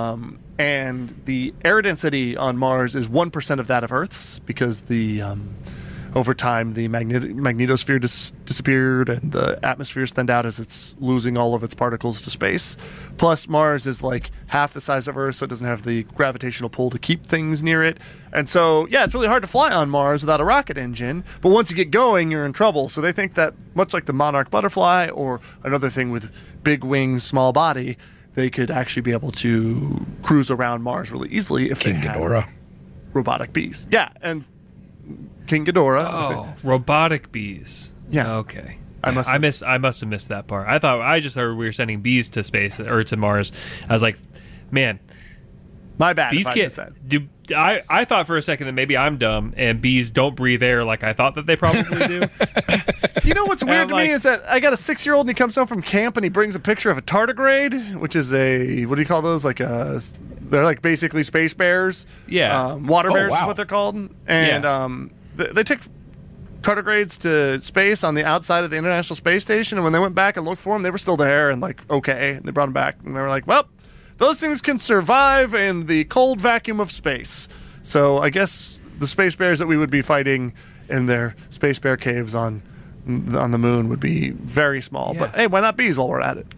And the air density on Mars is 1% of that of Earth's because the over time the magnetosphere disappeared and the atmosphere thinned out as it's losing all of its particles to space. Plus, Mars is like half the size of Earth, so it doesn't have the gravitational pull to keep things near it. And so, yeah, it's really hard to fly on Mars without a rocket engine. But once you get going, you're in trouble. So they think that much like the monarch butterfly or another thing with big wings, small body, they could actually be able to cruise around Mars really easily if King they had Ghidorah. robotic bees. Yeah, and King Ghidorah. Oh, robotic bees. Yeah. Okay. I must have missed that part. I just thought we were sending bees to space or to Mars. I was like, man, My bad. bees if I can't. missed that. I thought for a second that maybe I'm dumb and bees don't breathe air like I thought that they probably do. You know what's weird to like- me is that I got a 6-year-old and he comes home from camp and he brings a picture of a tardigrade, which is a, what do you call those? They're like basically space bears. Yeah. Water Oh, bears is wow. what they're called. And Yeah. they took tardigrades to space on the outside of the International Space Station, and when they went back and looked for them, they were still there and like, okay. And they brought them back and they were like, well, those things can survive in the cold vacuum of space. So I guess the space bears that we would be fighting in their space bear caves on the moon would be very small. Yeah. But hey, why not bees while we're at it?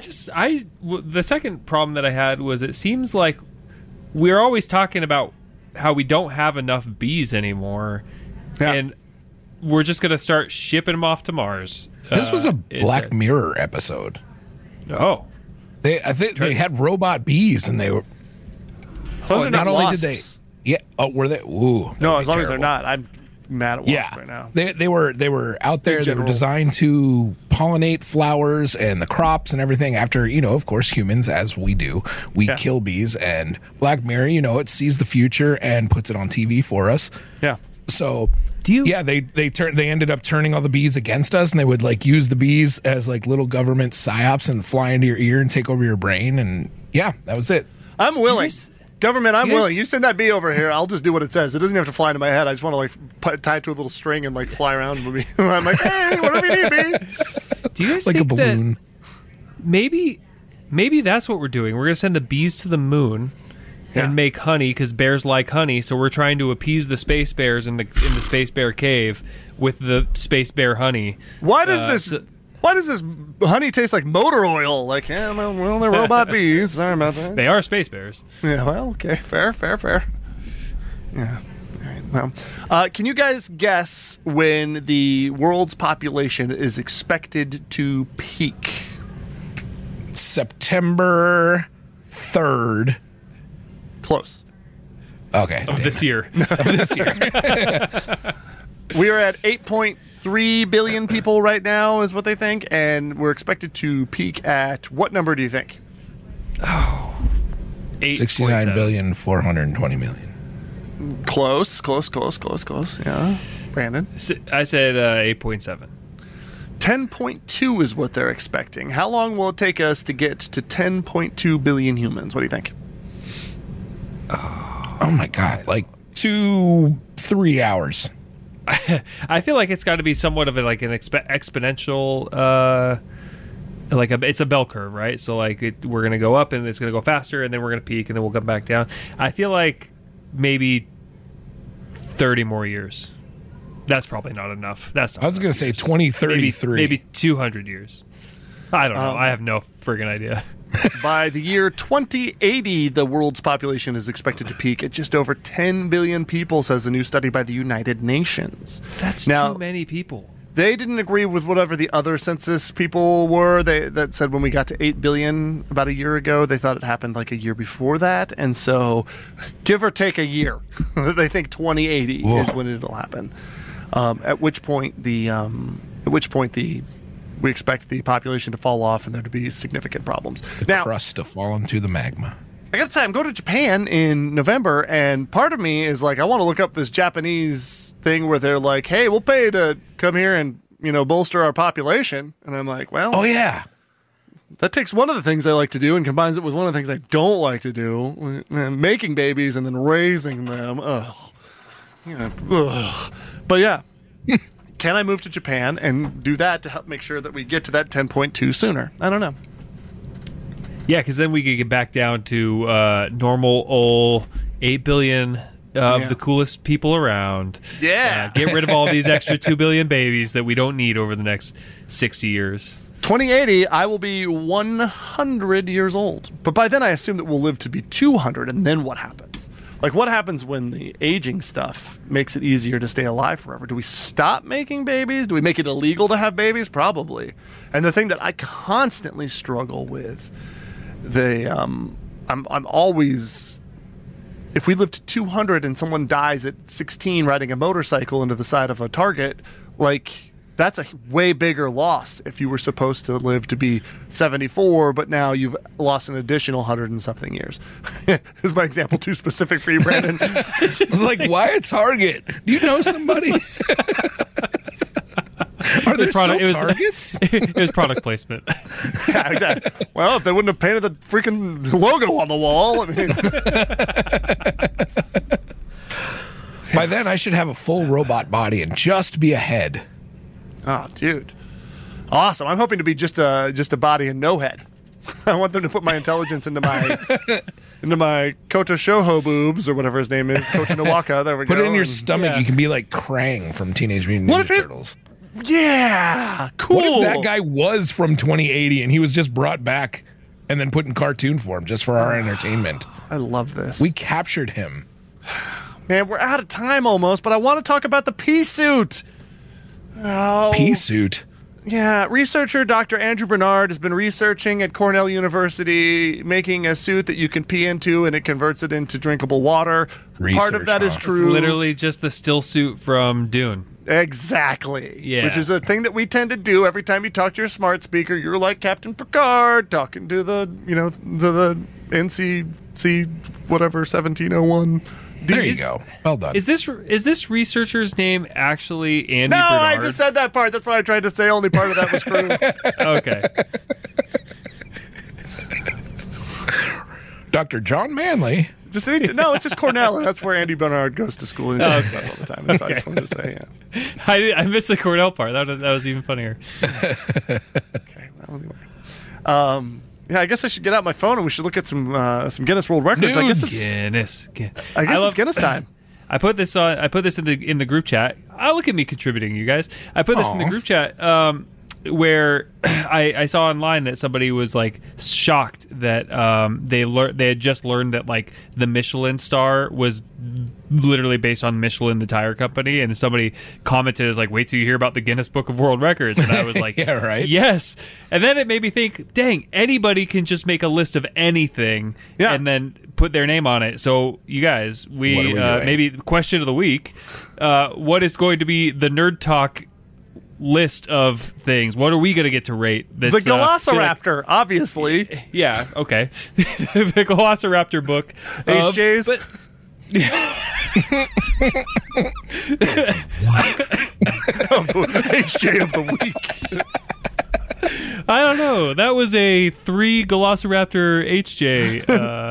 The second problem that I had was it seems like we're always talking about how we don't have enough bees anymore, Yeah. and we're just going to start shipping them off to Mars. This was a is Black it? Mirror episode. Oh, I think they had robot bees, and they were Those are not not only did they. wasps. Yeah. Oh, were they? Ooh. No, that'd as be long as they're terrible. not. I'm mad at wasps Yeah, right now. they were out there. They were general. designed to pollinate flowers and the crops and everything. After of course, humans, as we do, we Yeah. kill bees. And Black Mirror, it sees the future and puts it on TV for us. Yeah. So, Do you- yeah, they ended up turning all the bees against us, and they would like use the bees as like little government psyops and fly into your ear and take over your brain. And yeah, that was it. I'm willing. guys- Government, I'm you guys- willing. You send that bee over here, I'll just do what it says. It doesn't have to fly into my head. I just want to like tie it to a little string and like fly around with me. I'm like, hey, whatever you need, bee. do you guys Like a think that balloon. maybe that's what we're doing? We're going to send the bees to the moon Yeah. and make honey because bears like honey. So we're trying to appease the space bears in the space bear cave with the space bear honey. Why does so- Why does this honey taste like motor oil? Like, yeah, well, they're robot bees. Sorry about that. They are space bears. Yeah, well, okay, fair. Yeah. All right, well, can you guys guess when the world's population is expected to peak? September 3rd. Close. Okay. Of this year. This year. We are at 8.3 3 billion people right now is what they think, and we're expected to peak at what number do you think? 69,420,000,000. Close. Yeah. Brandon? I said 8.7. 10.2 is what they're expecting. How long will it take us to get to 10.2 billion humans? What do you think? Oh my God. Like 2-3 hours. I feel like it's got to be somewhat of an exponential, it's a bell curve, right? So we're going to go up and it's going to go faster, and then we're going to peak, and then we'll come back down. I feel like maybe 30 more years. That's probably not enough. I was going to say 2033. Maybe 200 years. I don't know. I have no friggin' idea. By the year 2080, the world's population is expected to peak at just over 10 billion people, says a new study by the United Nations. That's too many people. They didn't agree with whatever the other census people were. That said when we got to 8 billion about a year ago, they thought it happened like a year before that. And so, give or take a year, they think 2080 is when it'll happen. At which point we expect the population to fall off and there to be significant problems. The crust to fall into the magma. I gotta say, I'm going to Japan in November, and part of me is like, I want to look up this Japanese thing where they're like, hey, we'll pay to come here and, bolster our population. And I'm like, well, oh yeah, that takes one of the things I like to do and combines it with one of the things I don't like to do, making babies and then raising them. Ugh. But yeah. Can I move to Japan and do that to help make sure that we get to that 10.2 sooner? I don't know. Yeah, because then we could get back down to normal old 8 billion of the coolest people around. Yeah. Get rid of all these extra 2 billion babies that we don't need over the next 60 years. 2080, I will be 100 years old. But by then I assume that we'll live to be 200, and then what happens? Like, what happens when the aging stuff makes it easier to stay alive forever? Do we stop making babies? Do we make it illegal to have babies? Probably. And the thing that I constantly struggle with, I'm always, if we live to 200 and someone dies at 16 riding a motorcycle into the side of a Target, that's a way bigger loss if you were supposed to live to be 74, but now you've lost an additional 100 and something years. Is my example too specific for you, Brandon? I was like, why a Target? Do you know somebody? Are there still Targets? It was product placement. Yeah, exactly. Well, if they wouldn't have painted the freaking logo on the wall. I mean. By then, I should have a full robot body and just be a head. Oh, dude. Awesome. I'm hoping to be just a body and no head. I want them to put my intelligence into my Kota Shoho boobs or whatever his name is. Kota Nawaka. There we go. Put it in your stomach. You can be like Krang from Teenage Mutant Ninja Turtles. Yeah. Cool. What if that guy was from 2080 and he was just brought back and then put in cartoon form just for our entertainment? I love this. We captured him. Man, we're out of time almost, but I want to talk about the pea suit. Oh. Pea suit? Yeah, researcher Dr. Andrew Bernard has been researching at Cornell University, making a suit that you can pee into and it converts it into drinkable water. Part of that is true. It's literally just the still suit from Dune. Exactly. Yeah. Which is a thing that we tend to do every time you talk to your smart speaker. You're like Captain Picard talking to the NCC whatever 1701. There you go. Well done. Is this researcher's name actually Andy No, Bernard? I just said that part. That's why I tried to say only part of that was true. Okay. Dr. John Manley. It's just Cornell, and that's where Andy Bernard goes to school. And he's about all the time. That's what I just wanted to say. Yeah. I missed the Cornell part. That was even funnier. Okay. Well, anyway. Yeah, I guess I should get out my phone and we should look at some Guinness World Records. Nudes. I guess it's Guinness time. I put this in the group chat. Look at me contributing, you guys. I put this in the group chat where I saw online that somebody was like shocked that they had just learned that like the Michelin star was literally based on Michelin, the tire company, and somebody commented as like, wait till you hear about the Guinness Book of World Records. And I was like, yeah, right. Yes. And then it made me think, dang, anybody can just make a list of anything and then put their name on it. So you guys, we maybe question of the week, what is going to be the Nerd Talk list of things. What are we going to get to rate? That's, The Velociraptor, obviously. Yeah, okay. The Velociraptor book. HJ's. HJ of the week. I don't know. That was a 3 Velociraptor HJ.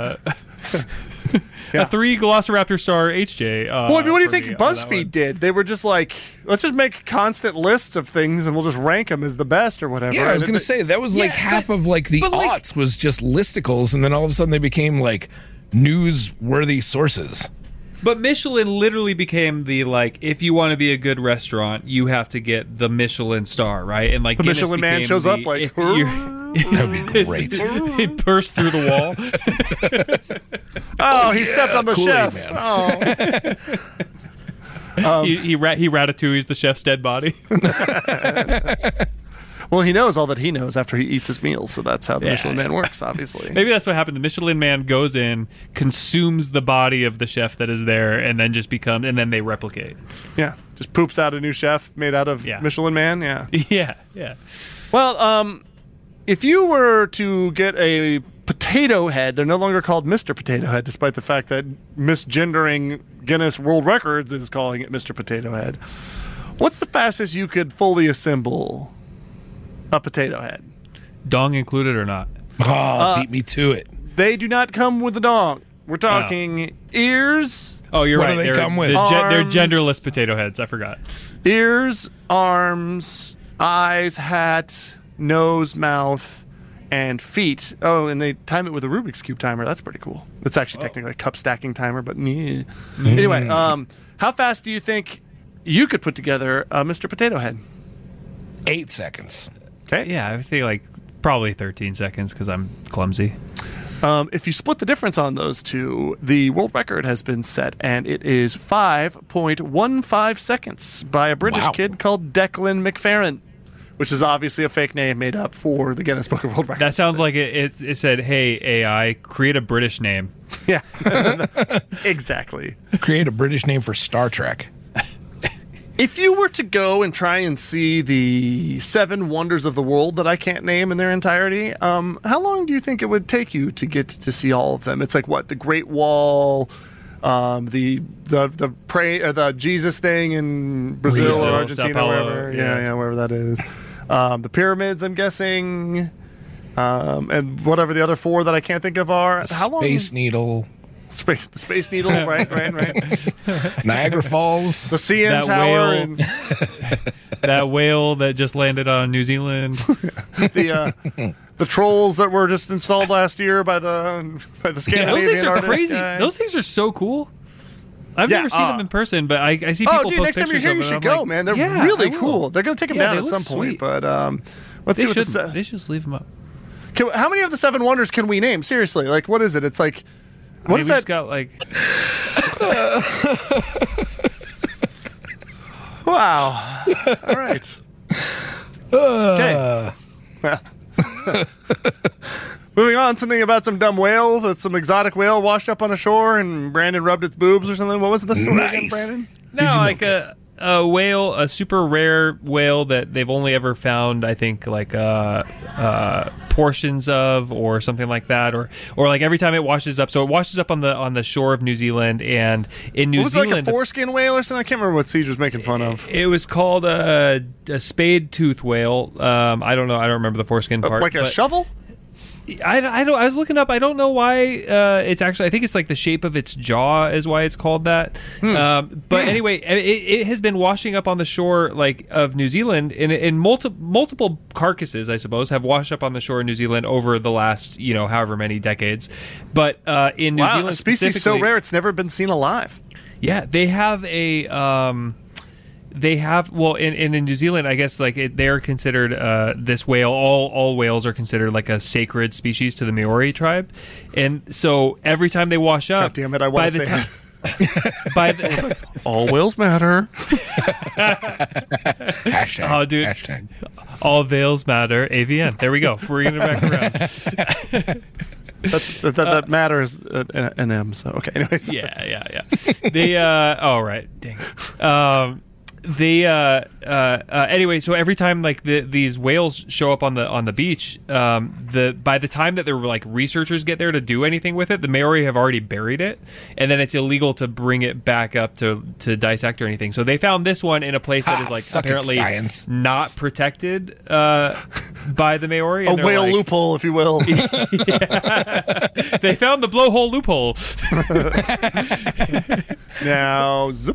Yeah. A 3 Velociraptor star HJ. Well, what do you for think me on that one. BuzzFeed did? They were just like, let's just make constant lists of things and we'll just rank them as the best or whatever. Yeah, I was And going to say that was like half of like the aughts was just listicles, and then all of a sudden they became like newsworthy sources. But Michelin literally became the, like, if you want to be a good restaurant, you have to get the Michelin star, right? And like The Guinness Michelin man became shows up the- like, if you're- That would be great. He burst through the wall. Oh, he stepped on the Kool-Aid chef. Man. Oh. he ratatouilles the chef's dead body. Well, he knows all that he knows after he eats his meals, so that's how the Yeah. Michelin man works, obviously. Maybe that's what happened. The Michelin man goes in, consumes the body of the chef that is there, and then just becomes, and then they replicate. Yeah, just poops out a new chef made out of Yeah. Michelin man, yeah. Yeah. Well, if you were to get a potato head, they're no longer called Mr. Potato Head, despite the fact that misgendering Guinness World Records is calling it Mr. Potato Head. What's the fastest you could fully assemble a potato head? Dong included or not? Oh, beat me to it. They do not come with a dong. We're talking ears, Oh, you're What right. do they They're, come with? they're Arms. genderless potato heads. I forgot. ears, arms, eyes, hat, nose, mouth, and feet. Oh, and they time it with a Rubik's Cube timer. That's pretty cool. It's actually technically a cup stacking timer, but yeah. Anyway, how fast do you think you could put together a Mr. Potato Head? 8 seconds. Okay. Yeah, I think like probably 13 seconds because I'm clumsy. If you split the difference on those two, the world record has been set, and it is 5.15 seconds by a British Wow. kid called Declan McFerrin, which is obviously a fake name made up for the Guinness Book of World Records. That sounds like it said, "Hey AI, create a British name." Yeah, exactly. Create a British name for Star Trek. If you were to go and try and see the 7 wonders of the world that I can't name in their entirety, how long do you think it would take you to get to see all of them? It's like what, the Great Wall, the pray or the Jesus thing in Brazil Brazil, or Sao Argentina, Paulo, wherever, yeah. wherever that is. The pyramids, I'm guessing, and whatever the other 4 that I can't think of are. How long? Space Needle, The Space Needle, right. Niagara Falls. The CN That Tower whale. and That whale that just landed on New Zealand. the trolls that were just installed last year by the Those Scandinavian things are artist crazy. guy. Those things are so cool. I've Yeah, never seen them in person, but I see people Oh, dude! post Next time you're pictures here, of you them, should and go, I'm like, man. They're yeah, really I will. cool. They're gonna take them Yeah, down they at look some point, sweet. but let's They see what should. this. They should just leave them up. How many of the 7 wonders can we name? Seriously, like what is it? It's like I what mean, is we that? just got like Wow! All right. Okay. Moving on, something about some dumb whale, that's some exotic whale washed up on a shore, and Brandon rubbed its boobs or something. What was the story again, Nice. Brandon? no, you like milk a whale, a super rare whale that they've only ever found, I think, like portions of, or something like that, or like every time it washes up. So it washes up on the shore of New Zealand, and in New Was it like Zealand, a foreskin whale or something? I can't remember what Siege was making fun of. it was called a spade tooth whale. I don't know. I don't remember the foreskin part. Like a but shovel? I don't. I was looking up. I don't know why. It's actually. I think it's like the shape of its jaw is why it's called that. But anyway, it has been washing up on the shore like of New Zealand, and multiple carcasses, I suppose, have washed up on the shore of New Zealand over the last however many decades. But in New Wow, Zealand, a species so specifically- rare it's never been seen alive. yeah, they have a. In New Zealand, I guess they're considered this whale. All whales are considered like a sacred species to the Maori tribe, and so every time they wash up, God damn it! I want to say time, by the all whales matter. Hashtag. Oh, dude. Hashtag. all whales matter. AVN. There we go. We're getting it back around. That matters an M. So okay. Anyways, Yeah. They. Oh right. Dang. anyway, so every time like these whales show up on the beach, by the time that their like researchers get there to do anything with it, the Maori have already buried it, and then it's illegal to bring it back up to dissect or anything. So they found this one in a place that is like apparently not protected by the Maori. A whale loophole, if you will. They found the blowhole loophole. Now, zip.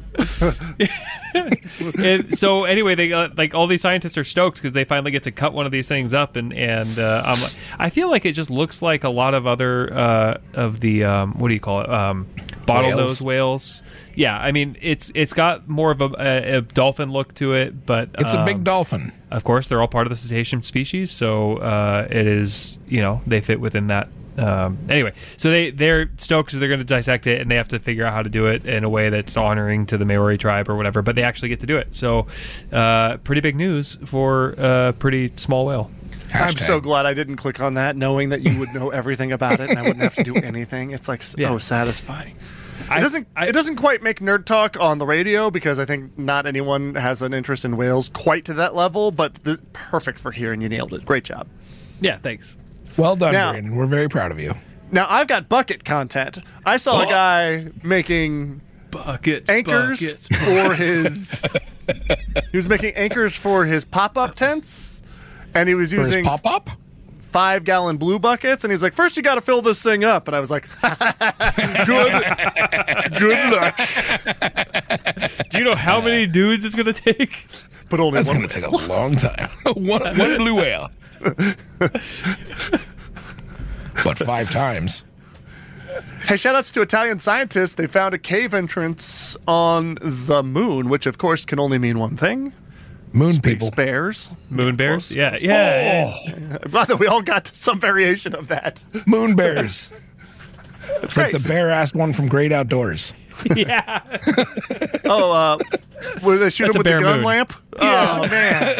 And so anyway, they like all these scientists are stoked because they finally get to cut one of these things up, and I feel like it just looks like a lot of other of the what do you call it, bottlenose whales. Yeah, I mean it's got more of a dolphin look to it, but it's a big dolphin. Of course, they're all part of the cetacean species, so it is, they fit within that. Anyway, so they're stoked because they're going to dissect it, and they have to figure out how to do it in a way that's honoring to the Maori tribe or whatever, but they actually get to do it. So pretty big news for a pretty small whale. I'm so glad I didn't click on that, knowing that you would know everything about it and I wouldn't have to do anything. It's like so satisfying. It doesn't quite make Nerd Talk on the radio because I think not anyone has an interest in whales quite to that level, but perfect for here, and you nailed it. Great job. Yeah, thanks. Well done, Brandon. We're very proud of you. Now, I've got bucket content. I saw a guy making anchors for his... He was making anchors for his pop-up tents, and he was using... pop-up? 5-gallon blue buckets, and he's like, first you got to fill this thing up. And I was like, good luck. Do you know how many dudes it's going to take? But only That's going to take a long time. one blue whale. But 5 times. Hey, shout-outs to Italian scientists. They found a cave entrance on the moon, which, of course, can only mean one thing. Moon people. Bears. Moon bears? Yeah. I'm glad that we all got to some variation of that. Moon bears. It's like the bare-assed one from Great Outdoors. Yeah. Where they shoot him with the gun moon. lamp? Yeah. Oh, man.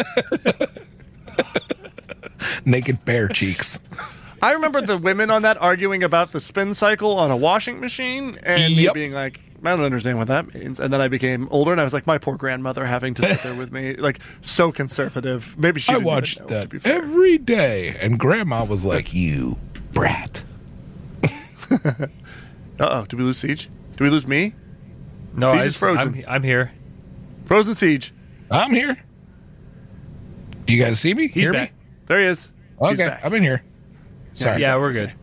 Naked bear cheeks. I remember the women on that arguing about the spin cycle on a washing machine, and me being like, I don't understand what that means. And then I became older, and I was like, my poor grandmother having to sit there with me, like, so conservative. Maybe she didn't watched even know, that to be fair. every day, and Grandma was like, you brat. Uh-oh, did we lose Siege? Did we lose me? No, Siege is frozen. I'm here. Frozen Siege. I'm here. Do you guys see me? He's Hear back. me? There he is. He's Okay, back. I'm in here. Sorry. Yeah, we're good.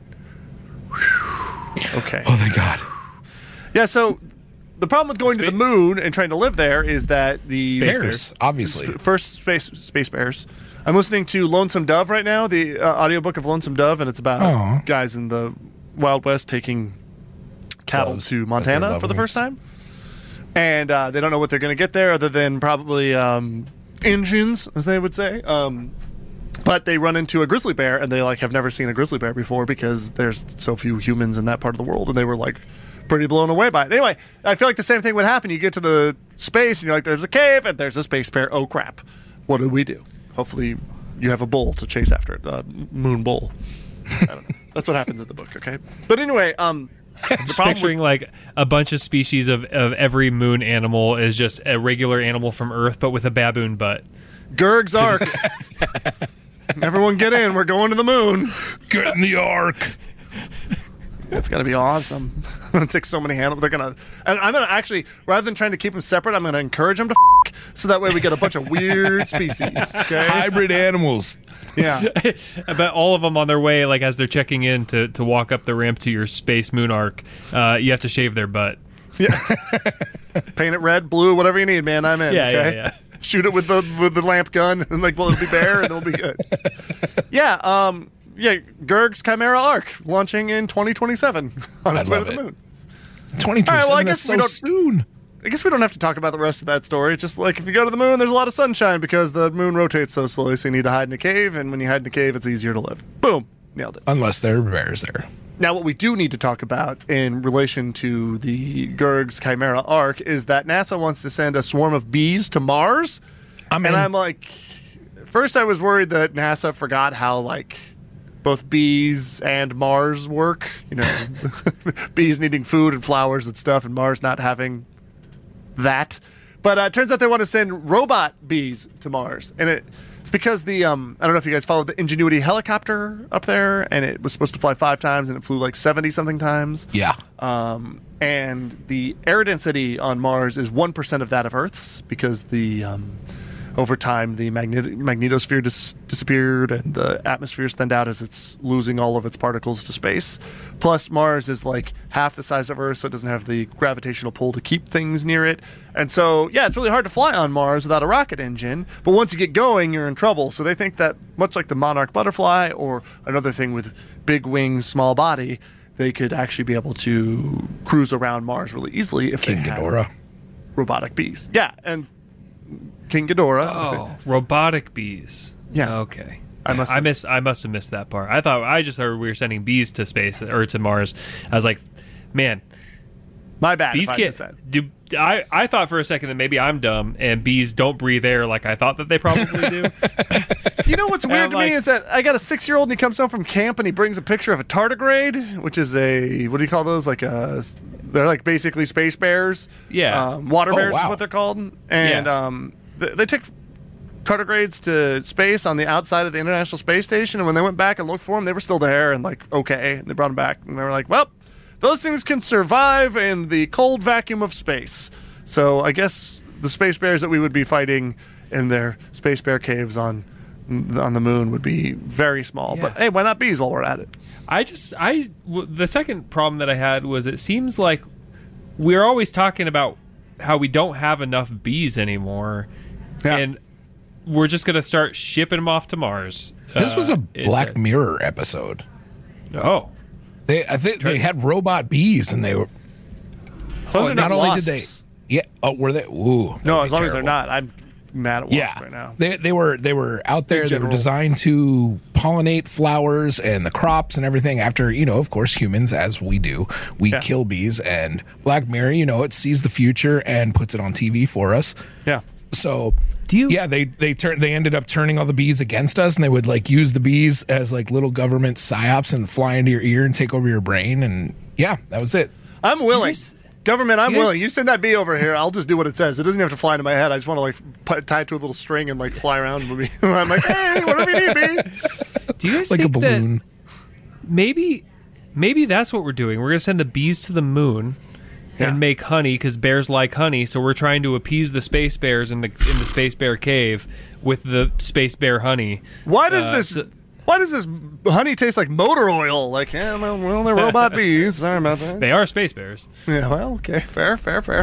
Okay. Oh, thank God. Yeah, so the problem with going to the moon and trying to live there is that the Space Bears, obviously. first space bears. I'm listening to Lonesome Dove right now, the audiobook of Lonesome Dove, and it's about guys in the Wild West taking cattle Doves to that Montana they're for the loving. first time. And they don't know what they're going to get there other than probably engines, as they would say. But they run into a grizzly bear, and they have never seen a grizzly bear before because there's so few humans in that part of the world, and they were pretty blown away by it. Anyway, I feel like the same thing would happen. You get to the space, and you're like, there's a cave, and there's a space bear. Oh, crap. What do we do? Hopefully you have a bull to chase after it. Moon bull. I don't know. That's what happens in the book, okay? But anyway, Just picturing a bunch of species of every moon animal is just a regular animal from Earth, but with a baboon butt. Gerg's Ark. Everyone get in. We're going to the moon. Get in the ark. It's going to be awesome. I'm going to take so many animals. And I'm going to actually, rather than trying to keep them separate, I'm going to encourage them to so that way we get a bunch of weird species. Okay? Hybrid animals. Yeah. I bet all of them on their way, as they're checking in to walk up the ramp to your space moon arc, you have to shave their butt. Yeah. Paint it red, blue, whatever you need, man. I'm in. Okay? Yeah. Shoot it with the lamp gun, and will it be bare, and it'll be good. Yeah. Gerg's Chimera Arc launching in 2027 on its way to the moon. 2027. All right, well, I that's guess so we don't. soon. I guess we don't have to talk about the rest of that story. It's just if you go to the moon, there's a lot of sunshine because the moon rotates so slowly, so you need to hide in a cave, and when you hide in the cave, it's easier to live. Boom. Nailed it. Unless there are bears there. Now, what we do need to talk about in relation to the Gerg's Chimera Arc is that NASA wants to send a swarm of bees to Mars. I'm like, first I was worried that NASA forgot how, both bees and Mars work. Bees needing food and flowers and stuff, and Mars not having that. But it turns out they want to send robot bees to Mars, and it's because the I don't know if you guys followed the Ingenuity helicopter up there, and it was supposed to fly 5 times, and it flew like 70 something times. Yeah. And the air density on Mars is 1% of that of Earth's, because the over time the magnetosphere disappeared and the atmosphere is thinned out as it's losing all of its particles to space. Plus, Mars is like half the size of Earth, so it doesn't have the gravitational pull to keep things near it. And so, yeah, it's really hard to fly on Mars without a rocket engine. But once you get going, you're in trouble. So they think that, much like the monarch butterfly or another thing with big wings, small body, they could actually be able to cruise around Mars really easily if King they had Ghidorah. robotic bees. Yeah, and King Ghidorah. Oh, robotic bees. Yeah. Okay. I must have missed that part. I just heard we were sending bees to space or to Mars. I was like, man, My bad. bees if I can't missed that. do. I thought for a second that maybe I'm dumb and bees don't breathe air like I thought that they probably do. You know what's weird I'm to me like- is that I got a 6-year-old and he comes home from camp and he brings a picture of a tardigrade, which is a, what do you call those? They're like basically space bears. Yeah. Water Oh, bears is wow. what they're called. And Yeah. they took tardigrades to space on the outside of the International Space Station, and when they went back and looked for them, they were still there and like, okay. And they brought them back and they were like, well, those things can survive in the cold vacuum of space. So I guess the space bears that we would be fighting in their space bear caves on the moon would be very small. Yeah. But hey, why not bees while we're at it? The second problem that I had was it seems like we're always talking about how we don't have enough bees anymore, Yeah. and we're just gonna start shipping them off to Mars. This was a It's Black Mirror episode. Oh, I think they had robot bees, and they were As long as they're not not only wasps. did they. Yeah. Oh, were they? Ooh. that No, would as be long as they're terrible. not. I'm mad at wasps Yeah, right now. they were out there. They were general. designed to pollinate flowers and the crops and everything. After, of course, humans, as we do, we Yeah. kill bees. And Black Mirror, it sees the future and puts it on TV for us. Yeah. So, Do you- yeah, they ended up turning all the bees against us, and they would like use the bees as like little government psyops and fly into your ear and take over your brain. And yeah, that was it. I'm willing. guys- Government, I'm you guys- willing. You send that bee over here, I'll just do what it says. It doesn't have to fly into my head. I just want to tie it to a little string and like fly around with me. I'm like, hey, whatever you need, bee. do you guys Like a think that balloon. maybe that's what we're doing? We're gonna send the bees to the moon Yeah. and make honey because bears like honey. So we're trying to appease the space bears in the space bear cave with the space bear honey. Why does so- Why does this honey taste like motor oil? Like, yeah, well, they're robot bees. Sorry about that. They are space bears. Yeah, well, okay, fair.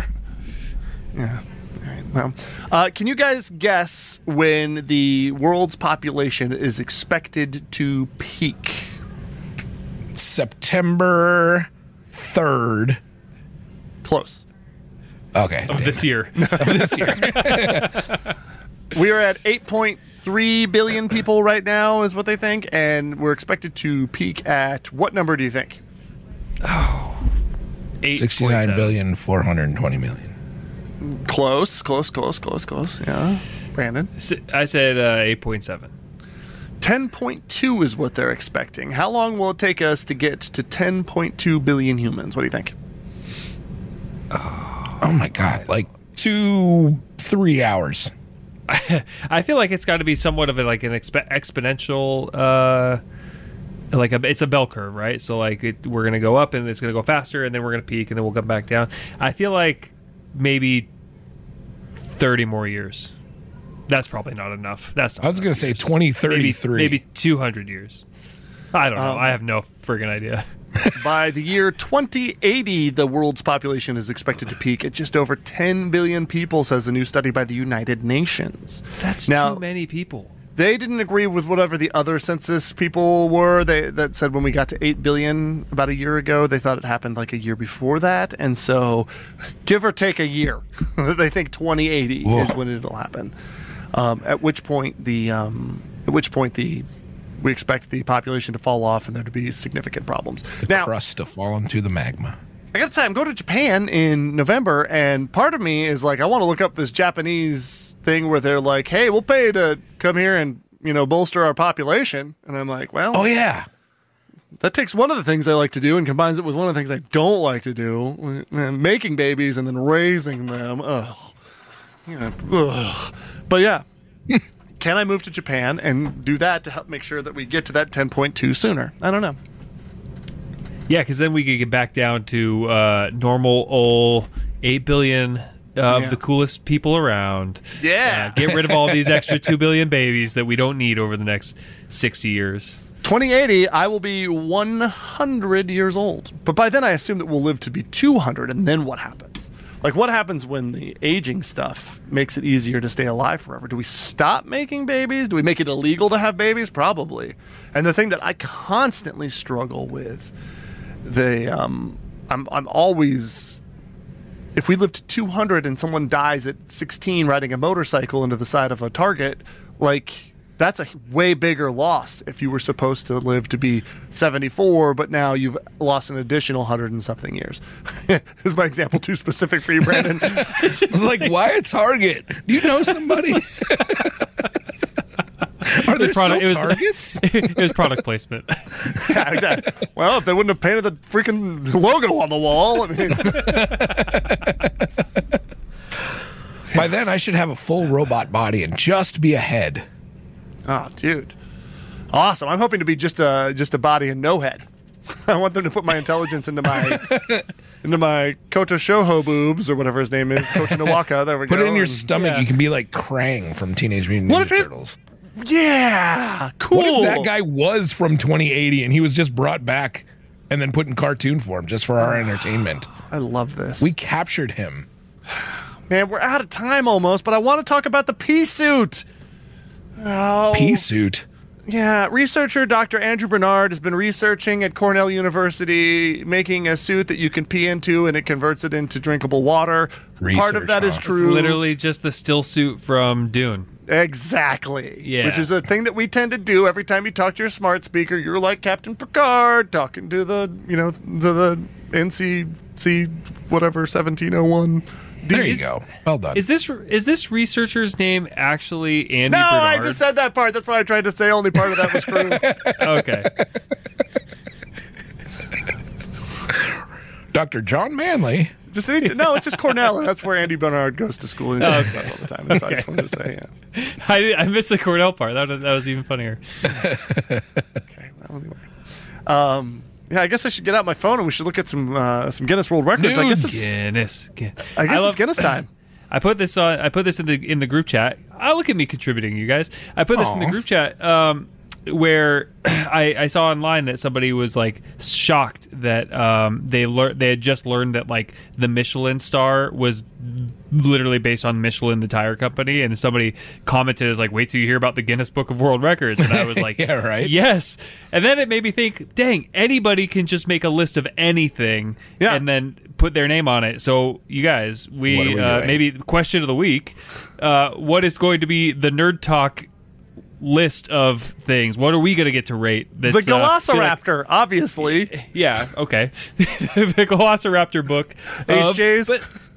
Yeah. All right. Well, can you guys guess when the world's population is expected to peak? September 3rd. Close. Okay. Of this year. this year. We are at 8.3 billion people right now, is what they think, and we're expected to peak at what number do you think? 69 billion, 420 million. Close. Yeah. Brandon? I said 8.7. 10.2 is what they're expecting. How long will it take us to get to 10.2 billion humans? What do you think? Oh my God. Like 2-3 hours. I feel like it's got to be somewhat of an exponential, it's a bell curve, right? So we're gonna go up and it's gonna go faster, and then we're gonna peak, and then we'll come back down. I feel like maybe 30 more years. That's probably not enough. That's I was going to say 2033. maybe 200 years. I don't know. I have no friggin' idea. By the year 2080, the world's population is expected to peak at just over 10 billion people, says a new study by the United Nations. That's Now- too many people. They didn't agree with whatever the other census people were. That said when we got to 8 billion about a year ago, they thought it happened like a year before that. And so, give or take a year, they think 2080 is when it'll happen. At which point we expect the population to fall off and there to be significant problems. The crust to fall into the magma. I gotta say, I'm going to Japan in November, and part of me is like, I want to look up this Japanese thing where they're like, hey, we'll pay to come here and, bolster our population. And I'm like, well, Oh, yeah. that takes one of the things I like to do and combines it with one of the things I don't like to do, making babies and then raising them. Ugh. Yeah. Ugh. But yeah, can I move to Japan and do that to help make sure that we get to that 10.2 sooner? I don't know. Yeah, because then we could get back down to normal old 8 billion of the coolest people around. Yeah. Get rid of all these extra 2 billion babies that we don't need over the next 60 years. 2080, I will be 100 years old. But by then, I assume that we'll live to be 200, and then what happens? Like, what happens when the aging stuff makes it easier to stay alive forever? Do we stop making babies? Do we make it illegal to have babies? Probably. And the thing that I constantly struggle with, I'm always... If we live to 200 and someone dies at 16 riding a motorcycle into the side of a Target, like... That's a way bigger loss if you were supposed to live to be 74, but now you've lost an additional 100 and something years. Is my example too specific for you, Brandon? It's like, why a Target? Do you know somebody? Are there still Targets? It was product placement. Yeah, exactly. Well, if they wouldn't have painted the freaking logo on the wall, I mean... By then, I should have a full robot body and just be a head. Oh, dude. Awesome. I'm hoping to be just a body and no head. I want them to put my intelligence into my Kota Shoho boobs or whatever his name is. Kota Nawaka. There we go. Put it in your stomach. yeah. You can be like Krang from Teenage Mutant Ninja Turtles. Yeah. Cool. What if that guy was from 2080 and he was just brought back and then put in cartoon form just for our entertainment? I love this. We captured him. Man, we're out of time almost, but I want to talk about the pea suit. Oh. Pea suit. Yeah, researcher Dr. Andrew Bernard has been researching at Cornell University, making a suit that you can pee into and it converts it into drinkable water. Part of that is true. It's literally just the still suit from Dune. Exactly. Yeah. Which is a thing that we tend to do every time you talk to your smart speaker. You're like Captain Picard talking to the NCC whatever 1701. There you go. Well done. Is this researcher's name actually Andy No, Bernard? I just said that part. That's why I tried to say only part of that was true. Okay. Dr. John Manley. No, it's just Cornell, and that's where Andy Bernard goes to school. And he's all the time. That's all I just wanted to say. Yeah. I missed the Cornell part. That was even funnier. Okay. Well, anyway. Yeah, I guess I should get out my phone and we should look at some Guinness World Records. Nudes. I guess it's Guinness. it's Guinness time. I put this in the group chat. Look at me contributing, you guys. I put this in the group chat where I saw online that somebody was like shocked that they had just learned that like the Michelin star was literally based on Michelin, the tire company, and somebody commented as like, "Wait till you hear about the Guinness Book of World Records," and I was like, Yeah, right. Yes, and then it made me think, dang, anybody can just make a list of anything and then put their name on it. So you guys, What are we doing? maybe question of the week, what is going to be the Nerd Talk list of things? What are we going to get to rate? The Velociraptor, obviously. Yeah, okay. The Velociraptor book. HJ's.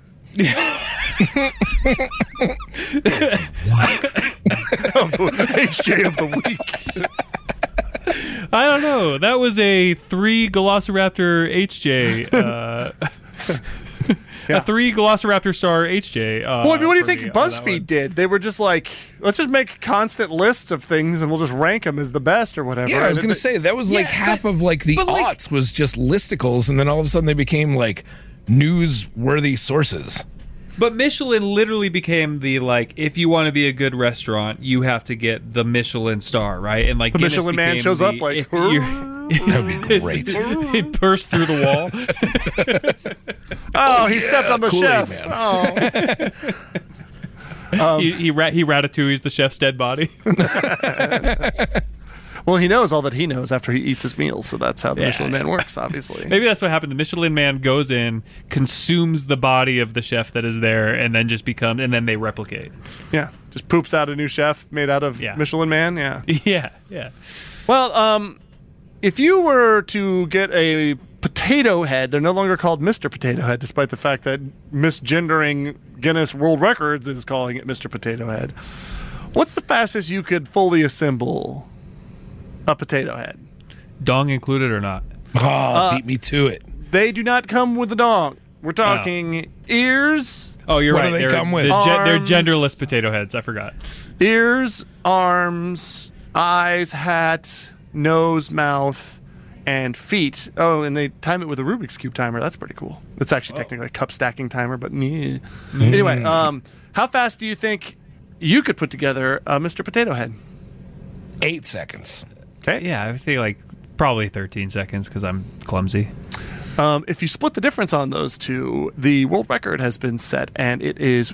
HJ of the week. I don't know. That was a 3 Velociraptor HJ. A 3 Velociraptor star HJ. Well, I mean, what do you think BuzzFeed did? They were just like, let's just make constant lists of things and we'll just rank them as the best or whatever. Yeah, I was going to say, that was like half of like the aughts was just listicles, and then all of a sudden they became like newsworthy sources. But Michelin literally became the, like, if you want to be a good restaurant, you have to get the Michelin star, right? And like the Guinness Michelin man shows up like, That would be great. He burst through the wall. Oh, he stepped on the Kool-Aid chef. Man. Oh. He ratatouille's the chef's dead body. Well, he knows all that he knows after he eats his meals, so that's how the Michelin man works, obviously. Maybe that's what happened. The Michelin man goes in, consumes the body of the chef that is there, and then and then they replicate. Yeah, just poops out a new chef made out of Michelin man, yeah. Yeah. Well, if you were to get a potato head, they're no longer called Mr. Potato Head, despite the fact that misgendering Guinness World Records is calling it Mr. Potato Head. What's the fastest you could fully assemble a potato head? Dong included or not? Oh, beat me to it. They do not come with a dong. We're talking ears, Oh, you're What right. do they They're, come with? they're Arms. genderless potato heads. I forgot. Ears, arms, eyes, hat, nose, mouth, and feet. Oh, and they time it with a Rubik's Cube timer. That's pretty cool. It's actually technically a cup stacking timer, but yeah. Anyway, how fast do you think you could put together a Mr. Potato Head? 8 seconds. Okay. Yeah, I think like probably 13 seconds because I'm clumsy. If you split the difference on those two, the world record has been set, and it is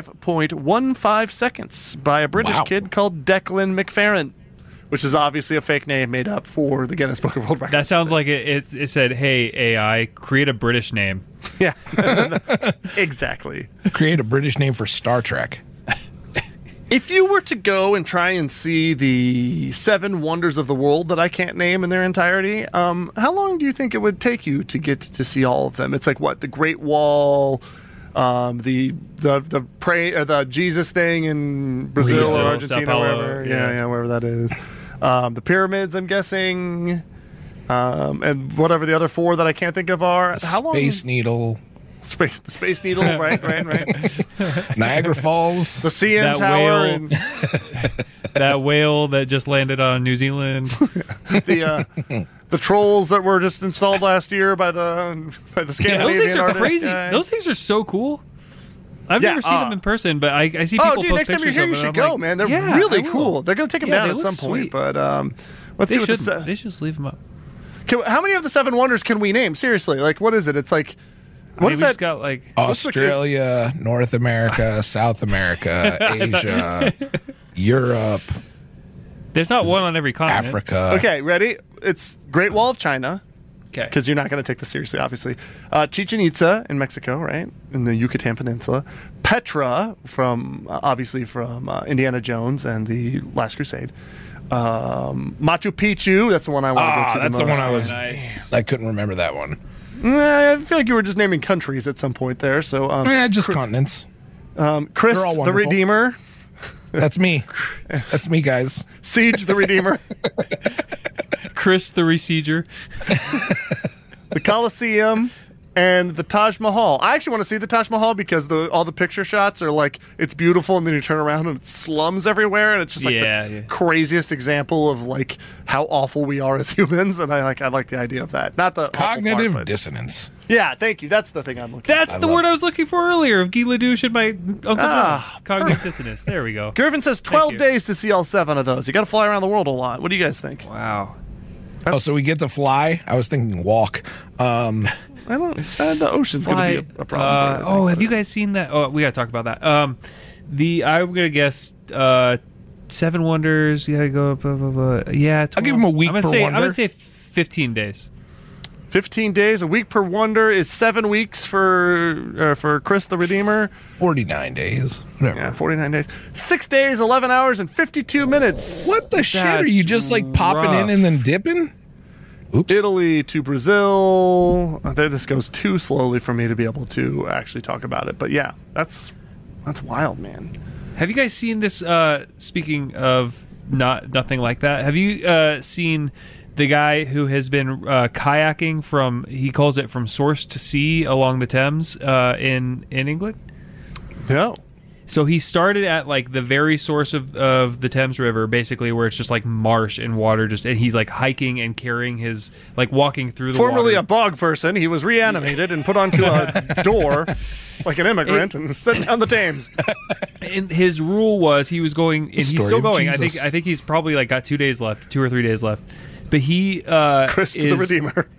5.15 seconds by a British Wow. kid called Declan McFerrin, which is obviously a fake name made up for the Guinness Book of World Records. That sounds like it said, "Hey AI, create a British name." Yeah, exactly. Create a British name for Star Trek. If you were to go and try and see the 7 wonders of the world that I can't name in their entirety, how long do you think it would take you to get to see all of them? It's like what, the Great Wall, the Jesus thing in Brazil Brazil, or Sao Argentina, Paulo, wherever, yeah. wherever that is. The pyramids, I'm guessing, and whatever the other 4 that I can't think of are. How long? Space Needle, The Space Needle, right. Niagara Falls. The CN That Tower, whale. and That whale that just landed on New Zealand. the trolls that were just installed last year by the Those Scandinavian things are artist crazy. guy. Those things are so cool. I've Yeah, never seen them in person, but I see people Oh, dude! post Next time you're pictures here, of you them, should and go, I'm like, man. They're yeah, really I will. cool. They're gonna take them Yeah, down they at look some point, sweet. but let's see They what should, this. they should just leave them up. How many of the 7 wonders can we name? Seriously, like what is it? It's like I what mean, is we that? just got like Australia, North America, South America, Asia, Europe, there's not one on every continent. Africa. Okay, ready? It's Great Wall of China. Okay. Because you're not going to take this seriously, obviously. Chichen Itza in Mexico, right? In the Yucatan Peninsula. Petra, obviously from Indiana Jones and the Last Crusade. Machu Picchu, that's the one I want to go to. That's the one I was. Nice. I couldn't remember that one. I feel like you were just naming countries at some point there. So, Just continents. Christ They're all the wonderful. Redeemer, That's me. That's me, guys. Siege the Redeemer, Chris the Receiger. the Colosseum, and the Taj Mahal. I actually want to see the Taj Mahal because all the picture shots are like it's beautiful, and then you turn around and it's slums everywhere, and it's just like the craziest example of like how awful we are as humans. And I like the idea of that. Not the awful Cognitive part, but- dissonance. Yeah, thank you. That's the thing I'm looking. That's the word I was looking for earlier of Guy Ledoux and my Uncle John. Cognitive dissonance. There we go. Gervin says 12 you. days to see all 7 of those. You got to fly around the world a lot. What do you guys think? Wow. Oh, so we get to fly? I was thinking walk. I don't. The ocean's going to be a problem. For you, have you guys seen that? Oh, we got to talk about that. I'm gonna guess 7 wonders. You gotta go. Blah, blah, blah. Yeah, 12. I'll give him a week I'm gonna per say, wonder. I'm gonna say 15 days. 15 days, a week per wonder is 7 weeks for Chris the Redeemer. 49 days. Whatever. Yeah, 49 days. 6 days, 11 hours, and 52 minutes. What the shit? Are That's you just like popping in rough. and then dipping? Oops. Italy to Brazil. This goes too slowly for me to be able to actually talk about it. But yeah, that's wild, man. Have you guys seen this? Speaking of nothing like that, have you seen the guy who has been kayaking from? He calls it from source to sea along the Thames in England. No. So he started at like the very source of the Thames River, basically where it's just like marsh and water. And he's like hiking and carrying his like walking through the Formerly water. a bog person, he was reanimated and put onto a door like an immigrant and sent down the Thames. And his rule was he was going, and he's story still of going. Jesus. I think he's probably like got 2 days left, 2 or 3 days left. But he Chris the Redeemer.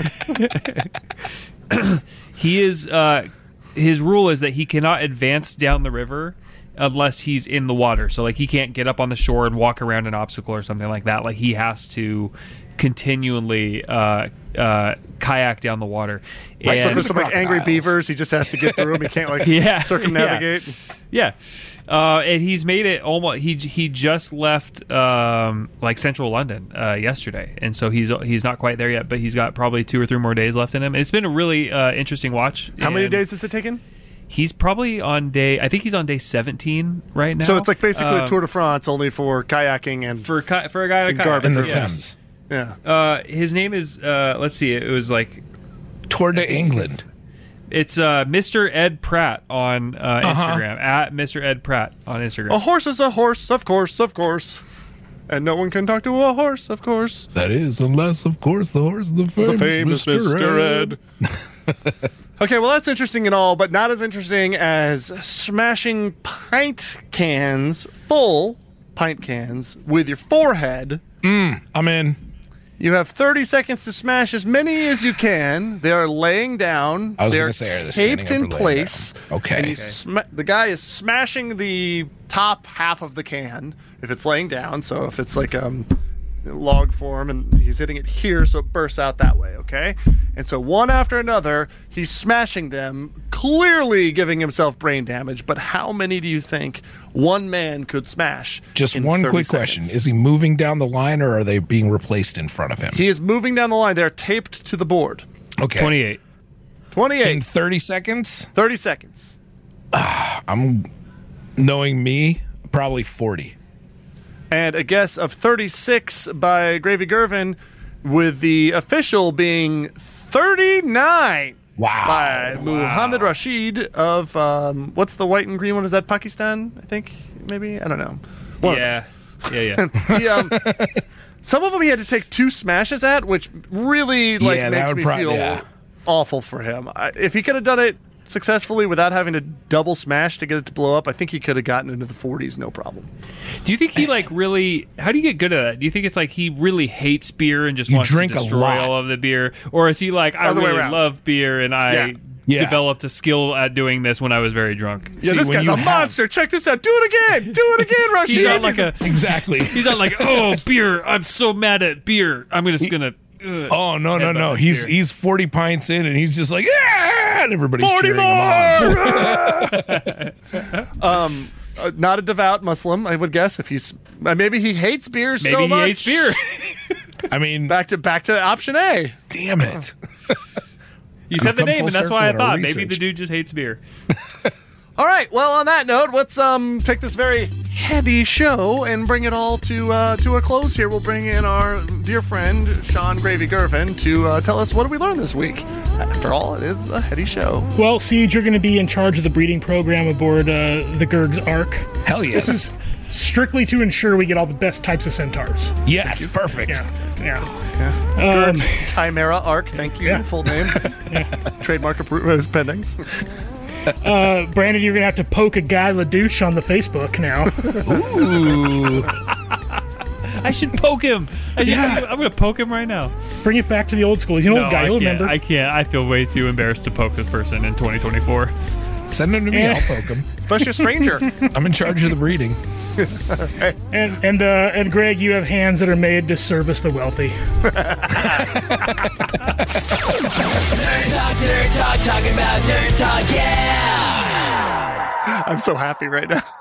He is his rule is that he cannot advance down the river unless he's in the water. So like he can't get up on the shore and walk around an obstacle or something like that. Like he has to continually kayak down the water. Right, so if And- there's some like angry crocodiles. beavers, he just has to get through them. He can't like Yeah, circumnavigate. Yeah, and he's made it almost. He just left like central London yesterday, and so he's not quite there yet. But he's got probably 2 or 3 more days left in him. And it's been a really interesting watch. How many And days has it taken? He's probably on day. I think he's on day 17 right now. So it's like basically a Tour de France, only for kayaking and for a guy to And kayak. garbage. In the Yes. Thames. yeah. His name is. Let's see. It was like Tour de England. It's Mr. Ed Pratt on Instagram, at Mr. Ed Pratt on Instagram. A horse is a horse, of course. And no one can talk to a horse, of course. That is, unless, of course, the horse, the famous Mr. Ed. Okay, well, that's interesting and all, but not as interesting as smashing full pint cans, with your forehead. I'm in. You have 30 seconds to smash as many as you can. They are laying down. I was They're going to say, are they standing taped up or in laying place. down? Okay. And the guy is smashing the top half of the can if it's laying down. So if it's like log form, and he's hitting it here, so it bursts out that way, okay? And so one after another, he's smashing them, clearly giving himself brain damage. But how many do you think one man could smash? Just in one 30 quick seconds? question. Is he moving down the line, or are they being replaced in front of him? He is moving down the line. They're taped to the board. Okay. 28. 28. In 30 seconds? 30 seconds. I'm, knowing me, probably 40. And a guess of 36 by Gravy Gervin, with the official being 39 Wow. by Muhammad Rashid of, what's the white and green one? Is that Pakistan, I think? Maybe? I don't know. One of Yeah. some of them he had to take 2 smashes at, which really Yeah, that makes would me prob- feel yeah. awful for him. If he could have done it successfully without having to double smash to get it to blow up, I think he could have gotten into the 40s, no problem. Do you think he really? How do you get good at that? Do you think it's like he really hates beer and just wants drink to a destroy lot. all of the beer, or is he like, I Other way really around. love beer and I Yeah. developed a skill at doing this when I was very drunk? Yeah, See, this when guy's you a have- monster. Check this out. Do it again. Do it again, Rashid. He's not like a. Exactly. He's not like, oh, beer. I'm so mad at beer. I'm just gonna. Oh, no. Headbutt He's beer. he's 40 pints in, and he's just like, yeah! And everybody's 40 cheering him on. Not a devout Muslim, I would guess. If he's maybe he hates beer Maybe so he much. hates beer. I mean, Back to option A. damn it. You said the come name, full and that's circle why I in our thought maybe research. the dude just hates beer. All right. Well, on that note, let's take this very heady show and bring it all to a close here. We'll bring in our dear friend Sean Gravy Gervin to tell us what did we learn this week. After all, it is a heady show. Well, Siege, you're going to be in charge of the breeding program aboard the Gerg's Ark. Hell yes. This is strictly to ensure we get all the best types of centaurs. Yes, perfect. Yeah. Gerg Chimera Arc. Thank you. Yeah. Full name. Trademark approval is pending. Brandon, you're going to have to poke a Guy LaDouche on the Facebook now. Ooh. I should poke him. I'm gonna poke him right now. Bring it back to the old school. He's an old guy. I You'll can't. remember. I can't. I feel way too embarrassed to poke this person in 2024. Send him to me. I'll poke him. Especially a stranger. I'm in charge of the breeding. And Greg, you have hands that are made to service the wealthy. Nerd Talk, talking about Nerd Talk, yeah! I'm so happy right now.